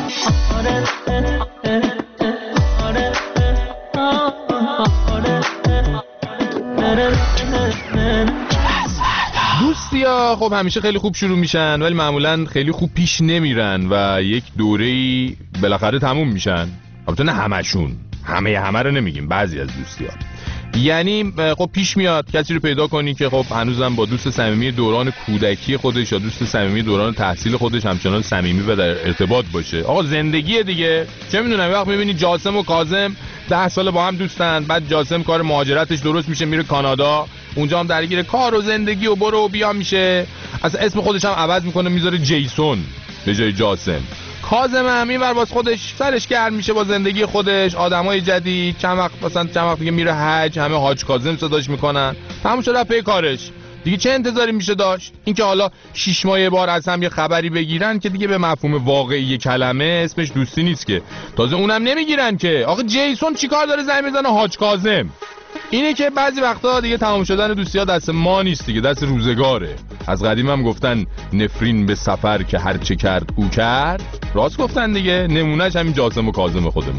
دوستیا خب همیشه خیلی خوب شروع میشن ولی معمولا خیلی خوب پیش نمیرن و یک دوره‌ای بالاخره تموم میشن. البته نه همشون، همه همه رو نمیگیم، بعضی از دوستیا. یعنی خب پیش میاد کسی رو پیدا کنی که خب هنوزم با دوست صمیمی دوران کودکی خودش یا دوست صمیمی دوران تحصیل خودش همچنان صمیمی و در ارتباط باشه. آقا زندگی دیگه، چه میدونم وقت میبینی جاسم و کاظم ده سال با هم دوستن، بعد جاسم کار مهاجرتش درست میشه میره کانادا، اونجا هم درگیر کار و زندگی و برو و بیا میشه، اصلا اسم خودش هم عوض میکنه میذاره جیسون به جای جاسم. کاظم هم اینور باز خودش سرش گرم میشه با زندگی خودش، آدمای جدید، چند وقت مثلا چند وقت دیگه میره حج، همه حاج کاظم صداش میکنن، تموم شده پی کارش دیگه. چه انتظاری میشه داشت؟ اینکه حالا شش ماه بار از هم یه خبری بگیرن که دیگه به مفهوم واقعی کلمه اسمش دوستی نیست که. تازه اونم نمیگیرن که. آخه جیسون چیکار داره زنگ میزنه حاج کاظم؟ اینه که بعضی وقتا دیگه تمام شدن دوستی ها دست ما نیست دیگه، دست روزگاره. از قدیم هم گفتن نفرین به سفر که هر چه کرد او کرد، راست گفتن دیگه. نمونهش همین جاسم و کاظم خودمون.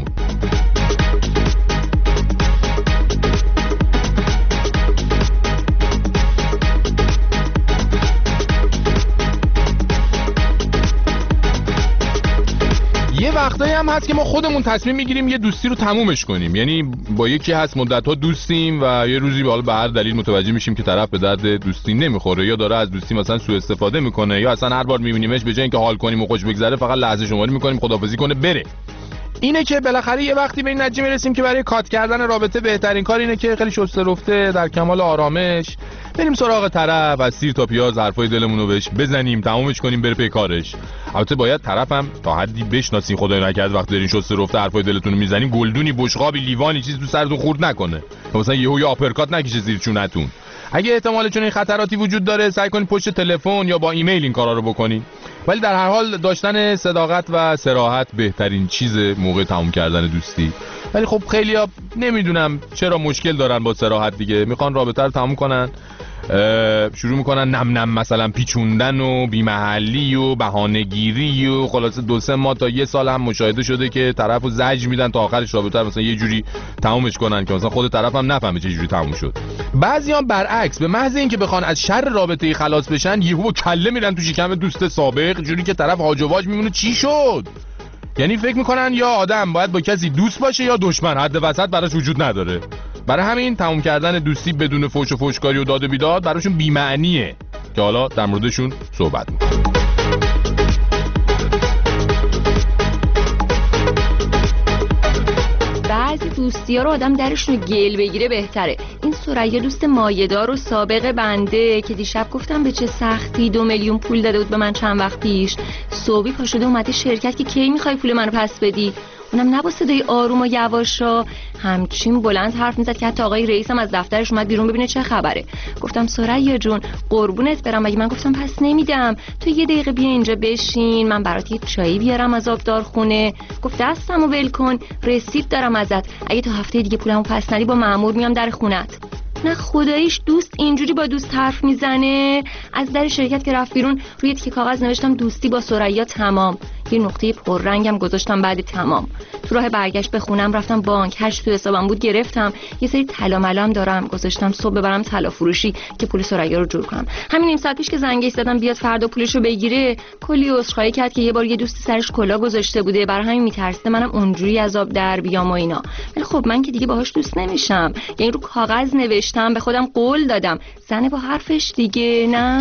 یه وقتایی هم هست که ما خودمون تصمیم میگیریم یه دوستی رو تمومش کنیم، یعنی با یکی هست مدت‌ها دوستیم و یه روزی حالا به هر دلیل متوجه میشیم که طرف به درد دوستی نمیخوره یا داره از دوستی مثلا سوء استفاده میکنه، یا اصلا هر بار میبینیمش به جای اینکه حال کنیم و خوش بگذره فقط لحظه شماری میکنیم خداحافظی کنه بره. اینه که بالاخره یه وقتی به این نتیجه میرسیم که برای کات کردن رابطه بهترین کار اینه که خیلی شسته رفته در کمال آرامش بریم سراغ طرف و سیر تا پیاز حرفای دلمون رو بهش بزنیم، تمومش کنیم بره پی کارش. البته باید طرفم تا حدی بشناسین، خدای نکرد وقتی دارین شسته رفته حرفای دلتون رو میزنین گلدونی بشقابی لیوانی چیز تو سرتون خورد نکنه، مثلا یهو یا آپرکات نکشه زیر چونتون. اگه احتمال چون این خطراتی وجود داره سعی کنید پشت تلفن یا با ایمیل این کارا رو بکنید. ولی در هر حال داشتن صداقت و صراحت بهترین چیز موقع تموم کردن دوستی. ولی خب خیلیا نمیدونم چرا مشکل دارن با صراحت دیگه، میخوان رابطه رو تموم کنن، شروع میکنن نم نم مثلا پیچوندن و بی‌محلی و بهانه‌گیری و خلاصه دو سه ماه تا یه سال هم مشاهده شده که طرفو زجر میدن تا آخرش رابطه رو مثلا یه جوری تمومش کنن که مثلا خود طرف هم نفهمه چه جوری تموم شد. بعضیام برعکس به محض اینکه بخوان از شر رابطه خلاص بشن یهو کله میرن تو شکم دوست سابق، جوری که طرف هاج و واج میمونه چی شد. یعنی فکر میکنن یا آدم باید با کسی دوست باشه یا دشمن، حد وسط براش وجود نداره. برای همین تموم کردن دوستی بدون فوش و فوشکاری و داد و بیداد براشون بی‌معنیه که حالا در موردشون صحبت میکنیم. بعضی دوستی ها رو آدم درشون رو گل بگیره بهتره. این ثریا دوست مایه‌دار و سابق بنده که دیشب گفتم به چه سختی دو میلیون پول داده بود به من چند وقت پیش، صبحی پا شده اومده شرکت که کی میخوای پول منو پس بدی، اونم نه با صدای آروم و یواشا، همچین بلند حرف میزد که حتی آقای رئیسم از دفترش اومد بیرون ببینه چه خبره. گفتم ثریا جون قربونت برم، مگه من گفتم پس نمیدم، تو یه دقیقه بیا اینجا بشین من برات یه چایی بیارم از آبدار خونه. گفت دستمو ول کن، رسید دارم ازت، اگه تا هفته دیگه پولمو پس ندی با مأمور میام در خونت. نه خداییش دوست اینجوری با دوست حرف میزنه. از در شرکت که رفت بیرون روی تیکه کاغذ نوشتم دوستی با ثریا تمام، یه نقطه پررنگم گذاشتم بعد تمام. تو راه برگشت به خونم رفتم بانک، هر چی تو حسابم بود گرفتم، یه سری طلا ملام دارم گذاشتم صبح ببرم طلا فروشی که پول ثریا رو جور کنم. همین نیم ساعت پیش که زنگش زدم بیاد فردا پولشو بگیره کلی عذرخواهی کرد که یه بار یه دوستی سرش کلا گذاشته بوده، برای همین میترسه منم اونجوری از آب در بیام و اینا. ولی خب من که دیگه باهاش دوست نمیشم، یعنی رو کاغذ نوشتم به خودم قول دادم زنه با حرفش دیگه. نه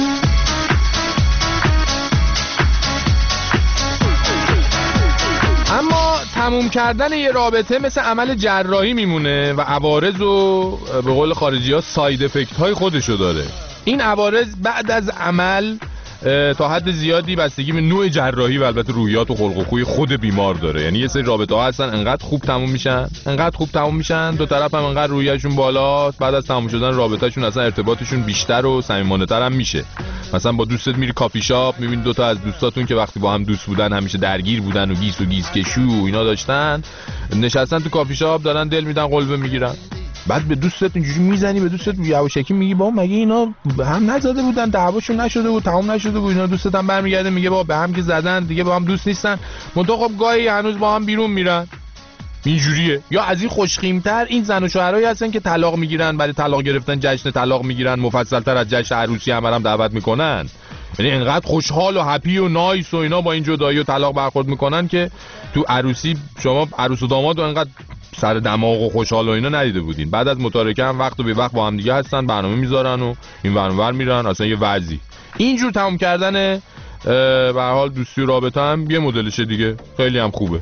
اما تموم کردن یه رابطه مثل عمل جراحی میمونه و عوارض و به قول خارجی ها ساید افکت های خودشو داره. این عوارض بعد از عمل تا حد زیادی بستگی به نوع جراحی و البته روحیات و خلق و خوی خود بیمار داره. یعنی یه سری رابطه ها هستن انقدر خوب تموم میشن انقدر خوب تموم میشن دو طرف هم انقدر روحیه‌شون بالاست، بعد از تموم شدن رابطه‌شون اصلا ارتباطشون بیشتر و صمیمانه‌تر هم میشه. مثلا با دوستت میری کافی شاپ، میبینی دو تا از دوستاتون که وقتی با هم دوست بودن همیشه درگیر بودن و گیس و گیس کشو و اینا داشتن، نشستن تو کافی شاپ دارن دل میدن قلبه میگیرن. بعد به دوستت اینجوری میزنی، به دوستت یواشکی میگی با مگه اینا هم نزده بودن، دعواشون نشده بود، تمام نشده بود، اینا دوستت هم برمیگرده میگه با به هم که زدن دیگه با هم دوست نیستن، منتها خب گاهی هنوز با هم بیرون میرن. اینجوریه. یا از این خوشخیمتر این زن و شوهرایی هستن که طلاق میگیرن، بعد طلاق گرفتن جشن طلاق میگیرن، مفصل‌تر از جشن عروسی هم برام دعوت میکنن. یعنی انقدر خوشحال و هپی و نایس و اینا با این جدایی و طلاق برخورد میکنن که تو عروسی شما عروس و داماد و انقدر سر دماغ و خوشحال و اینا ندیده بودین. بعد از متارکه هم وقت و بی وقت با هم دیگه هستن، برنامه میذارن و این ور اون ور میرن، اصلا یه وضعی. اینجور تموم کردن به هر حال دوستی و رابطه هم یه مدلشه دیگه، خیلی هم خوبه.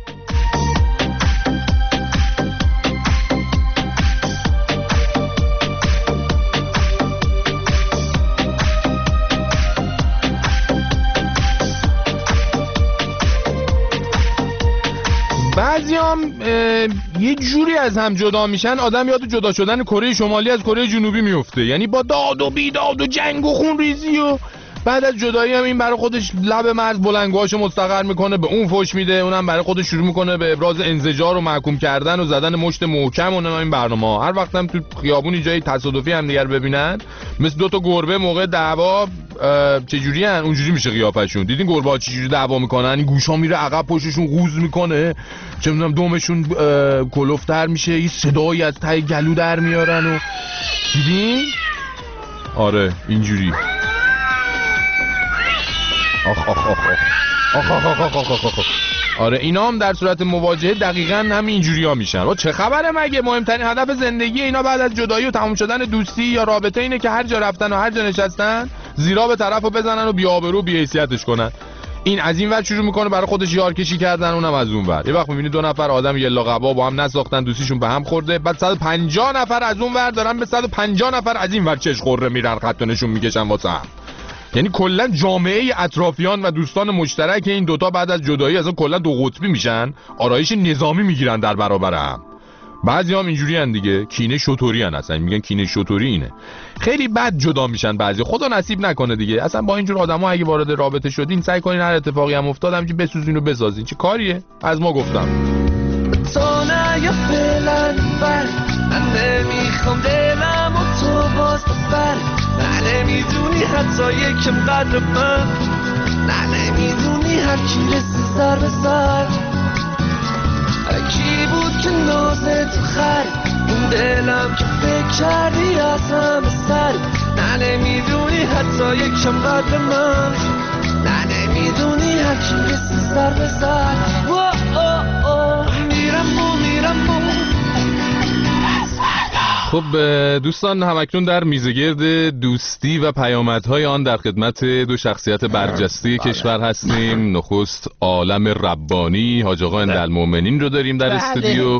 بعضی هم یه جوری از هم جدا میشن، آدم یاد جدا شدن کره شمالی از کره جنوبی میفته، یعنی با داد و بیداد و جنگ و خون ریزی و بعد از جدایی هم این برای خودش لب مرز بلنگوهاشو مستقر میکنه، به اون فوش میده، اونم برای خودش شروع میکنه به ابراز انزجار و محکوم کردن و زدن مشت محکم و این برنامه. هر وقت هم تو خیابونی جای تصادفی هم دیگر ببینن مثل دو تا گربه موقع دعوا چجوری ان اونجوری میشه قیافشون. دیدین گربه ها چجوری دعوا میکنن؟ این گوشا میره عقب، پشتشون قوز میکنه، چه میدونم دومشون کلفتر میشه، یه صدایی از ته گلو در میارن و دیدین؟ آره اینجوری. آخ آخ آخ آخ آخ آخ آخ آخ آخ. آره اینا هم در صورت مواجهه دقیقاً همین اینجوری ها میشن. و چه خبره مگه؟ مهمترین هدف زندگی اینا بعد از جدایی و تموم شدن دوستی یا رابطه اینه که هر جا رفتن و هر جا نشستن زیرا به طرفو بزنن و بی‌آبرو بی‌حیثیتش کنن. این از این ور شروع میکنه برای خودش یار کشی کردن، اونم از اون ور. یه وقت میبینی دو نفر آدم یلا قبا با هم نساختن، دوستیشون به هم خورده، بعد صد و پنجاه نفر از اون ور دارن به صد و پنجاه نفر از این ور چش خوره میرن، خط و نشون میکشن واسه هم. یعنی کلا جامعه اطرافیان و دوستان مشترک این دوتا بعد از جدایی اصلا کلا دو قطبی میشن، آرایش نظامی میگیرن در برابر هم. بعضی هم اینجوری ان دیگه، کینه شطوری ان، اصلا میگن کینه شطوری اینه. خیلی بد جدا میشن بعضی، خدا نصیب نکنه دیگه. اصلا با اینجور آدما اگه وارد رابطه شدین سعی کنین هر اتفاقی هم افتاد همینجوری بسوزین و بسازین. چه کاریه؟ از ما گفتم. تو نه یا فعلا بر من نمیخوام دلم و تو باز بر نه نمیدونی حتی یکم قدر من نه نمیدونی هر کی رسی سر به سر کی بود که نازت خر اون دلم که فکر کردی از همه سر نه نمیدونی حتی یکم قدر من نه نمیدونی هر کی رسی سر به سر میرم و میرم و. خب دوستان همکنون در میزگرد دوستی و پیامدهای آن در خدمت دو شخصیت برجسته کشور هستیم. نخست عالم ربانی حاج آقا اندالمومنین رو داریم در استودیو.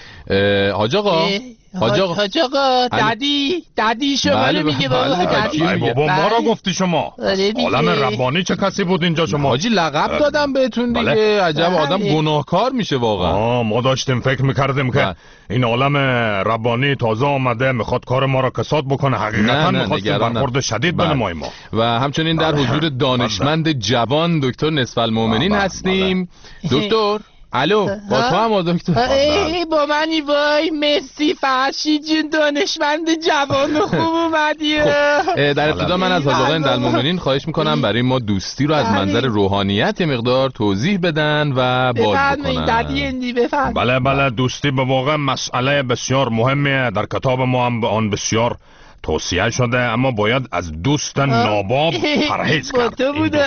حاج آقا حاج آقا حاج آقا دادی دادی شما رو میگه بابا دادی بابا ما رو گفتی شما. عالم ربانی چه کسی بود اینجا شما؟ حاجی لقب دادم بهتون دیگه. عجب آدم گناهکار میشه واقعا. آه ما داشتیم فکر میکردیم که این عالم ربانی تازه آمده میخواد کار ما را کساد بکنه، حقیقتا میخواستیم برخورد شدید بنماییم ما. و همچنین در حضور دانشمند جوان دکتر نصف المؤمنین هستیم. دکتر الو با تو هم دکتر. ای با منی وای مسی فرشید جون دانشمند جوان خوب اومدی. در ابتدا من از حاج آقا اندالمومنین خواهش میکنم برای ما دوستی رو از منظر روحانیت یه مقدار توضیح بدن و باز بکنن. بله بله دوستی به واقع مسئله بسیار مهمیه، در کتاب ما هم آن بسیار توصیه شده، اما باید از دوست ناباب پرهیز کرد.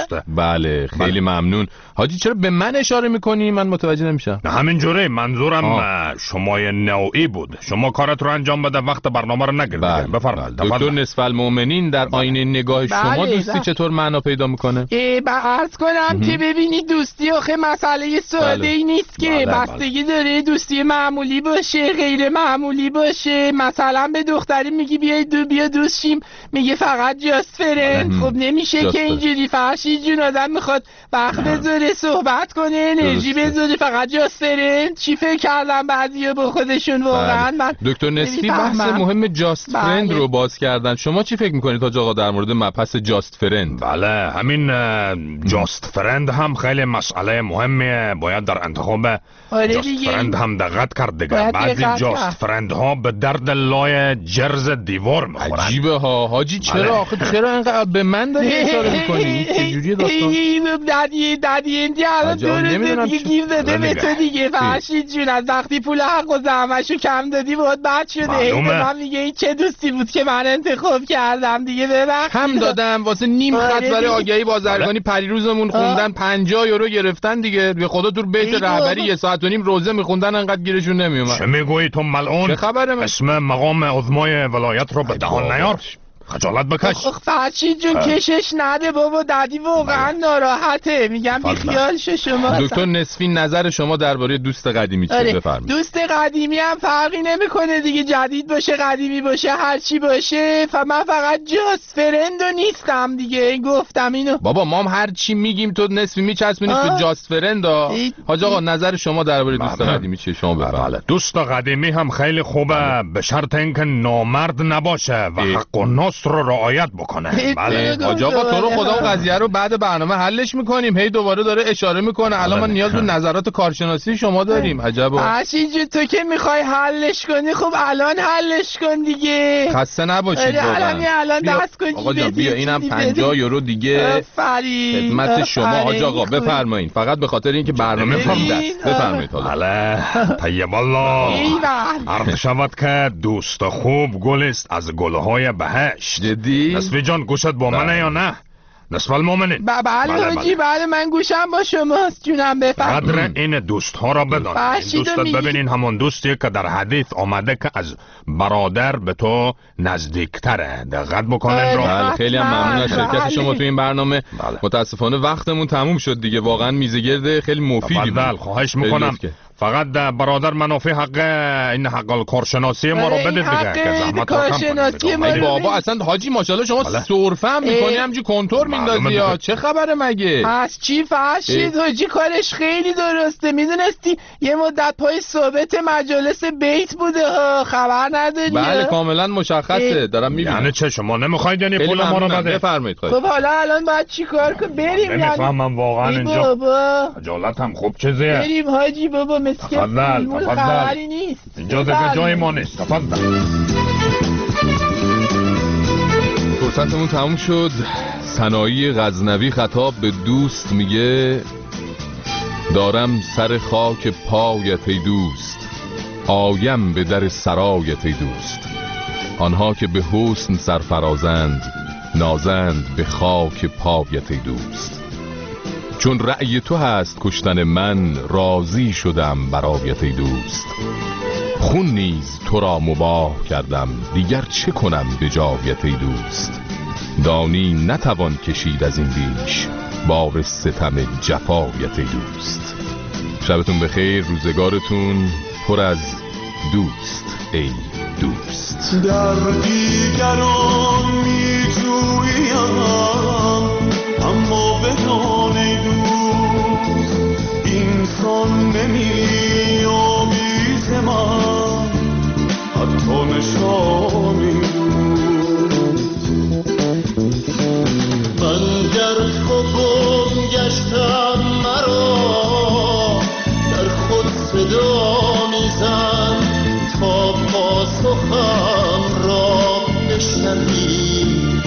بله خیلی ممنون. حاجی چرا به من اشاره میکنی؟ من متوجه نمیشم. همینجوری منظورم شمای نوعی بود. شما کارت رو انجام بده، وقت برنامه رو نگیر. بفرمایید. دکتر نصف المؤمنین در آینه نگاه شما بله دوستی بله. چطور معنا پیدا میکنه؟ با عرض کنم که ببینید دوستی آخه مسئله ساده ای بله. نیست که بله بستگی بله. داره دوستی معمولی باشه غیر معمولی باشه. مثلا به دختری میگی بیای دو بیا دوست شیم، میگه فقط جاست فرند. خب نمیشه که اینجوری. فرشید جون آدم میخواد وقت بذاره صحبت کنه، انرژی بذاره، فقط جاست فرند. چی فکر کردم بعضیا با خودشون واقعا. من دکتر نصفی بحث مهم جاست بله. فرند رو باز کردن. شما چی فکر میکنید حاج آقا در مورد مبحث جاست فرند؟ بله همین جاست فرند هم خیلی مسئله مهمیه، باید در انتخاب جاست فرند هم دقت کرد دیگه. بعضی جاست فرند ها به درد لای جرز دیوار میخورن. عجیبه ها حاجی، چرا آخه چرا اینقدر به من داری اشاره میکنی؟ چه جوریه داستان؟ دادی دادی اینجا الان دو روز دیگه گیر داده به تو دیگه. فرشید جون از وقتی پول حق و زحمتشو کم دادی باید بد شده. این من میگه این چه دوستی بود که من انتخاب کردم دیگه. ببخشید هم دادم واسه نیم خط برای آگهی بازرگانی پریروزمون خوندن پنجاه یورو گرفتن دیگه. به خدا تو بیت رهبری یه ساعت و نیم روزه میخوندن انقدر گیرشون نمیومد. چه میگویی تو ملعون؟ چه خبره؟ اسم مقام عظمای ولایت رو به دهان نیار. خجالت بکش. فرشید جون کشش نده بابا، دادی واقعا ناراحته. میگم بی خیال شو شما. دکتر نسفین نظر شما درباره دوست قدیمی چیه؟ بفرمایید. دوست قدیمی هم فرقی نمیکنه دیگه، جدید باشه قدیمی باشه هر چی باشه. من فقط جاست فرند و نیستم دیگه، گفتم اینو. بابا ما هم هر چی میگیم تو نسفی میچسبونی تو جاست فرندا. حاج آقا نظر شما درباره دوست قدیمی چیه؟ شما بفرمایید. دوست قدیمی هم خیلی خوبه به شرط اینکه نامرد نباشه و حق و ناس رو رعایت بکنه. بله حاج آقا تو رو خدا اون قضیه رو بعد برنامه حلش میکنیم. هی دوباره داره اشاره میکنه. الان ما نیاز به نظرات کارشناسی شما داریم. عجبا. فرشید تو که میخوای حلش کنی خب الان حلش کن دیگه. خسته نباشید الان الان دست کن. آقا جان بیا اینم پنجاه یورو دیگه خدمت شما. حاج آقا بفرمایید. فقط به خاطر اینکه برنامه پام دست. بفرمایید. بله طیب الله. عرض شود که دوست خوب گل است از گلهای بهشت. جدی؟ نصفی جان گوشت با منه یا نه؟ نصف المؤمنین. بله حاجی بله من گوشم با شماست جونم. بفرمایید. قدر این دوست ها را بدان. این دوستت ببینین همون دوستیه که در حدیث آمده که از برادر به تو نزدیکتره. دقت بکنین رو. بله خیلی هم ممنون از شرکت شما تو این برنامه. متاسفانه وقتمون تموم شد دیگه. واقعا میزگرد خیلی مفیدی بود. خواهش میکنم فقط برادر منافع حق این حق کارشناسی ما رو بده دیگه که زحمت کارشناسی ما رو. بابا اصلا حاجی ماشاءالله شما سرفه هم میکنی همینجوری کنتور میندازی یا چه خبره مگه؟ از چی فرشید حاجی کارش خیلی درسته. میدونستی یه مدت پای ثابت مجالس بیت بوده ها، خبر نداری؟ بله کاملا مشخصه دارم میبینم. یعنی چه شما نمیخواید یعنی پول ما رو بده؟ بفرمایید. خب حالا الان باید چیکار کنیم؟ بریم یعنی نمیفهمم واقعا اینجا. خجالت هم خوب چیزیه. بریم حاجی بابا تفضل تفضل اینجا دیگه جای ما نیست. تفضل. فرصتمون تموم شد. سنایی غزنوی خطاب به دوست میگه دارم سر خاک پایت ای دوست، آیم به در سرایت ای دوست. آنها که به حسن سرفرازند، نازند به خاک پایت ای دوست. چون رأی تو هست کشتن من، راضی شدم برایت ای دوست. خون نیز تو را مباح کردم، دیگر چه کنم به جایت ای دوست. دانی نتوان کشید از این بیش، بار ستم جفایت ای دوست. شبتون بخیر، روزگارتون پر از دوست ای دوست. در دیگران می جویم اما بدان ای دوست، اینسان نمی آمیز من حتی نشان ای دوست. من گر تو گم گشتم مرا در خود صدا میزن تا پاسخم را بشنوی.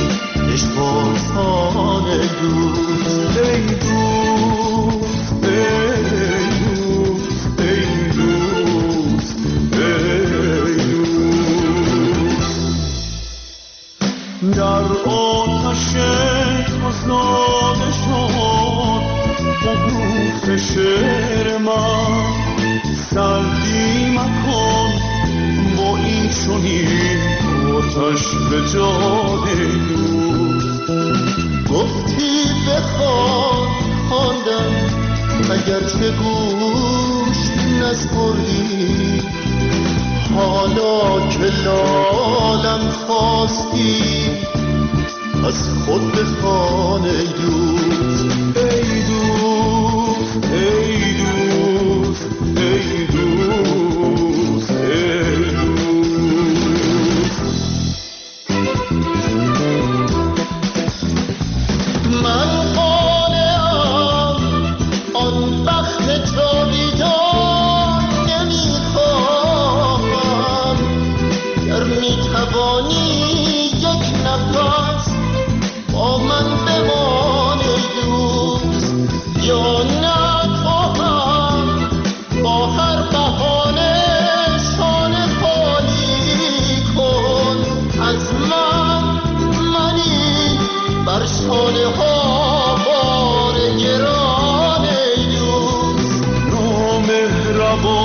اشباسان دوست ای دوست ای دوست ای دوست ای دوست. در آتش خزانه شد مبروز شعر من، سردی مکن با این چنین آتش به جان دوست. گفتی بخوان خواندم اگر چه گوش نسپردی، حالا که لالم خواستی از خود بخوان ای دوست ای دوست ای دوست ای دوست ای دوست. من قانعم آن بخت جاویدان نمیخواهم، گر میتوانی و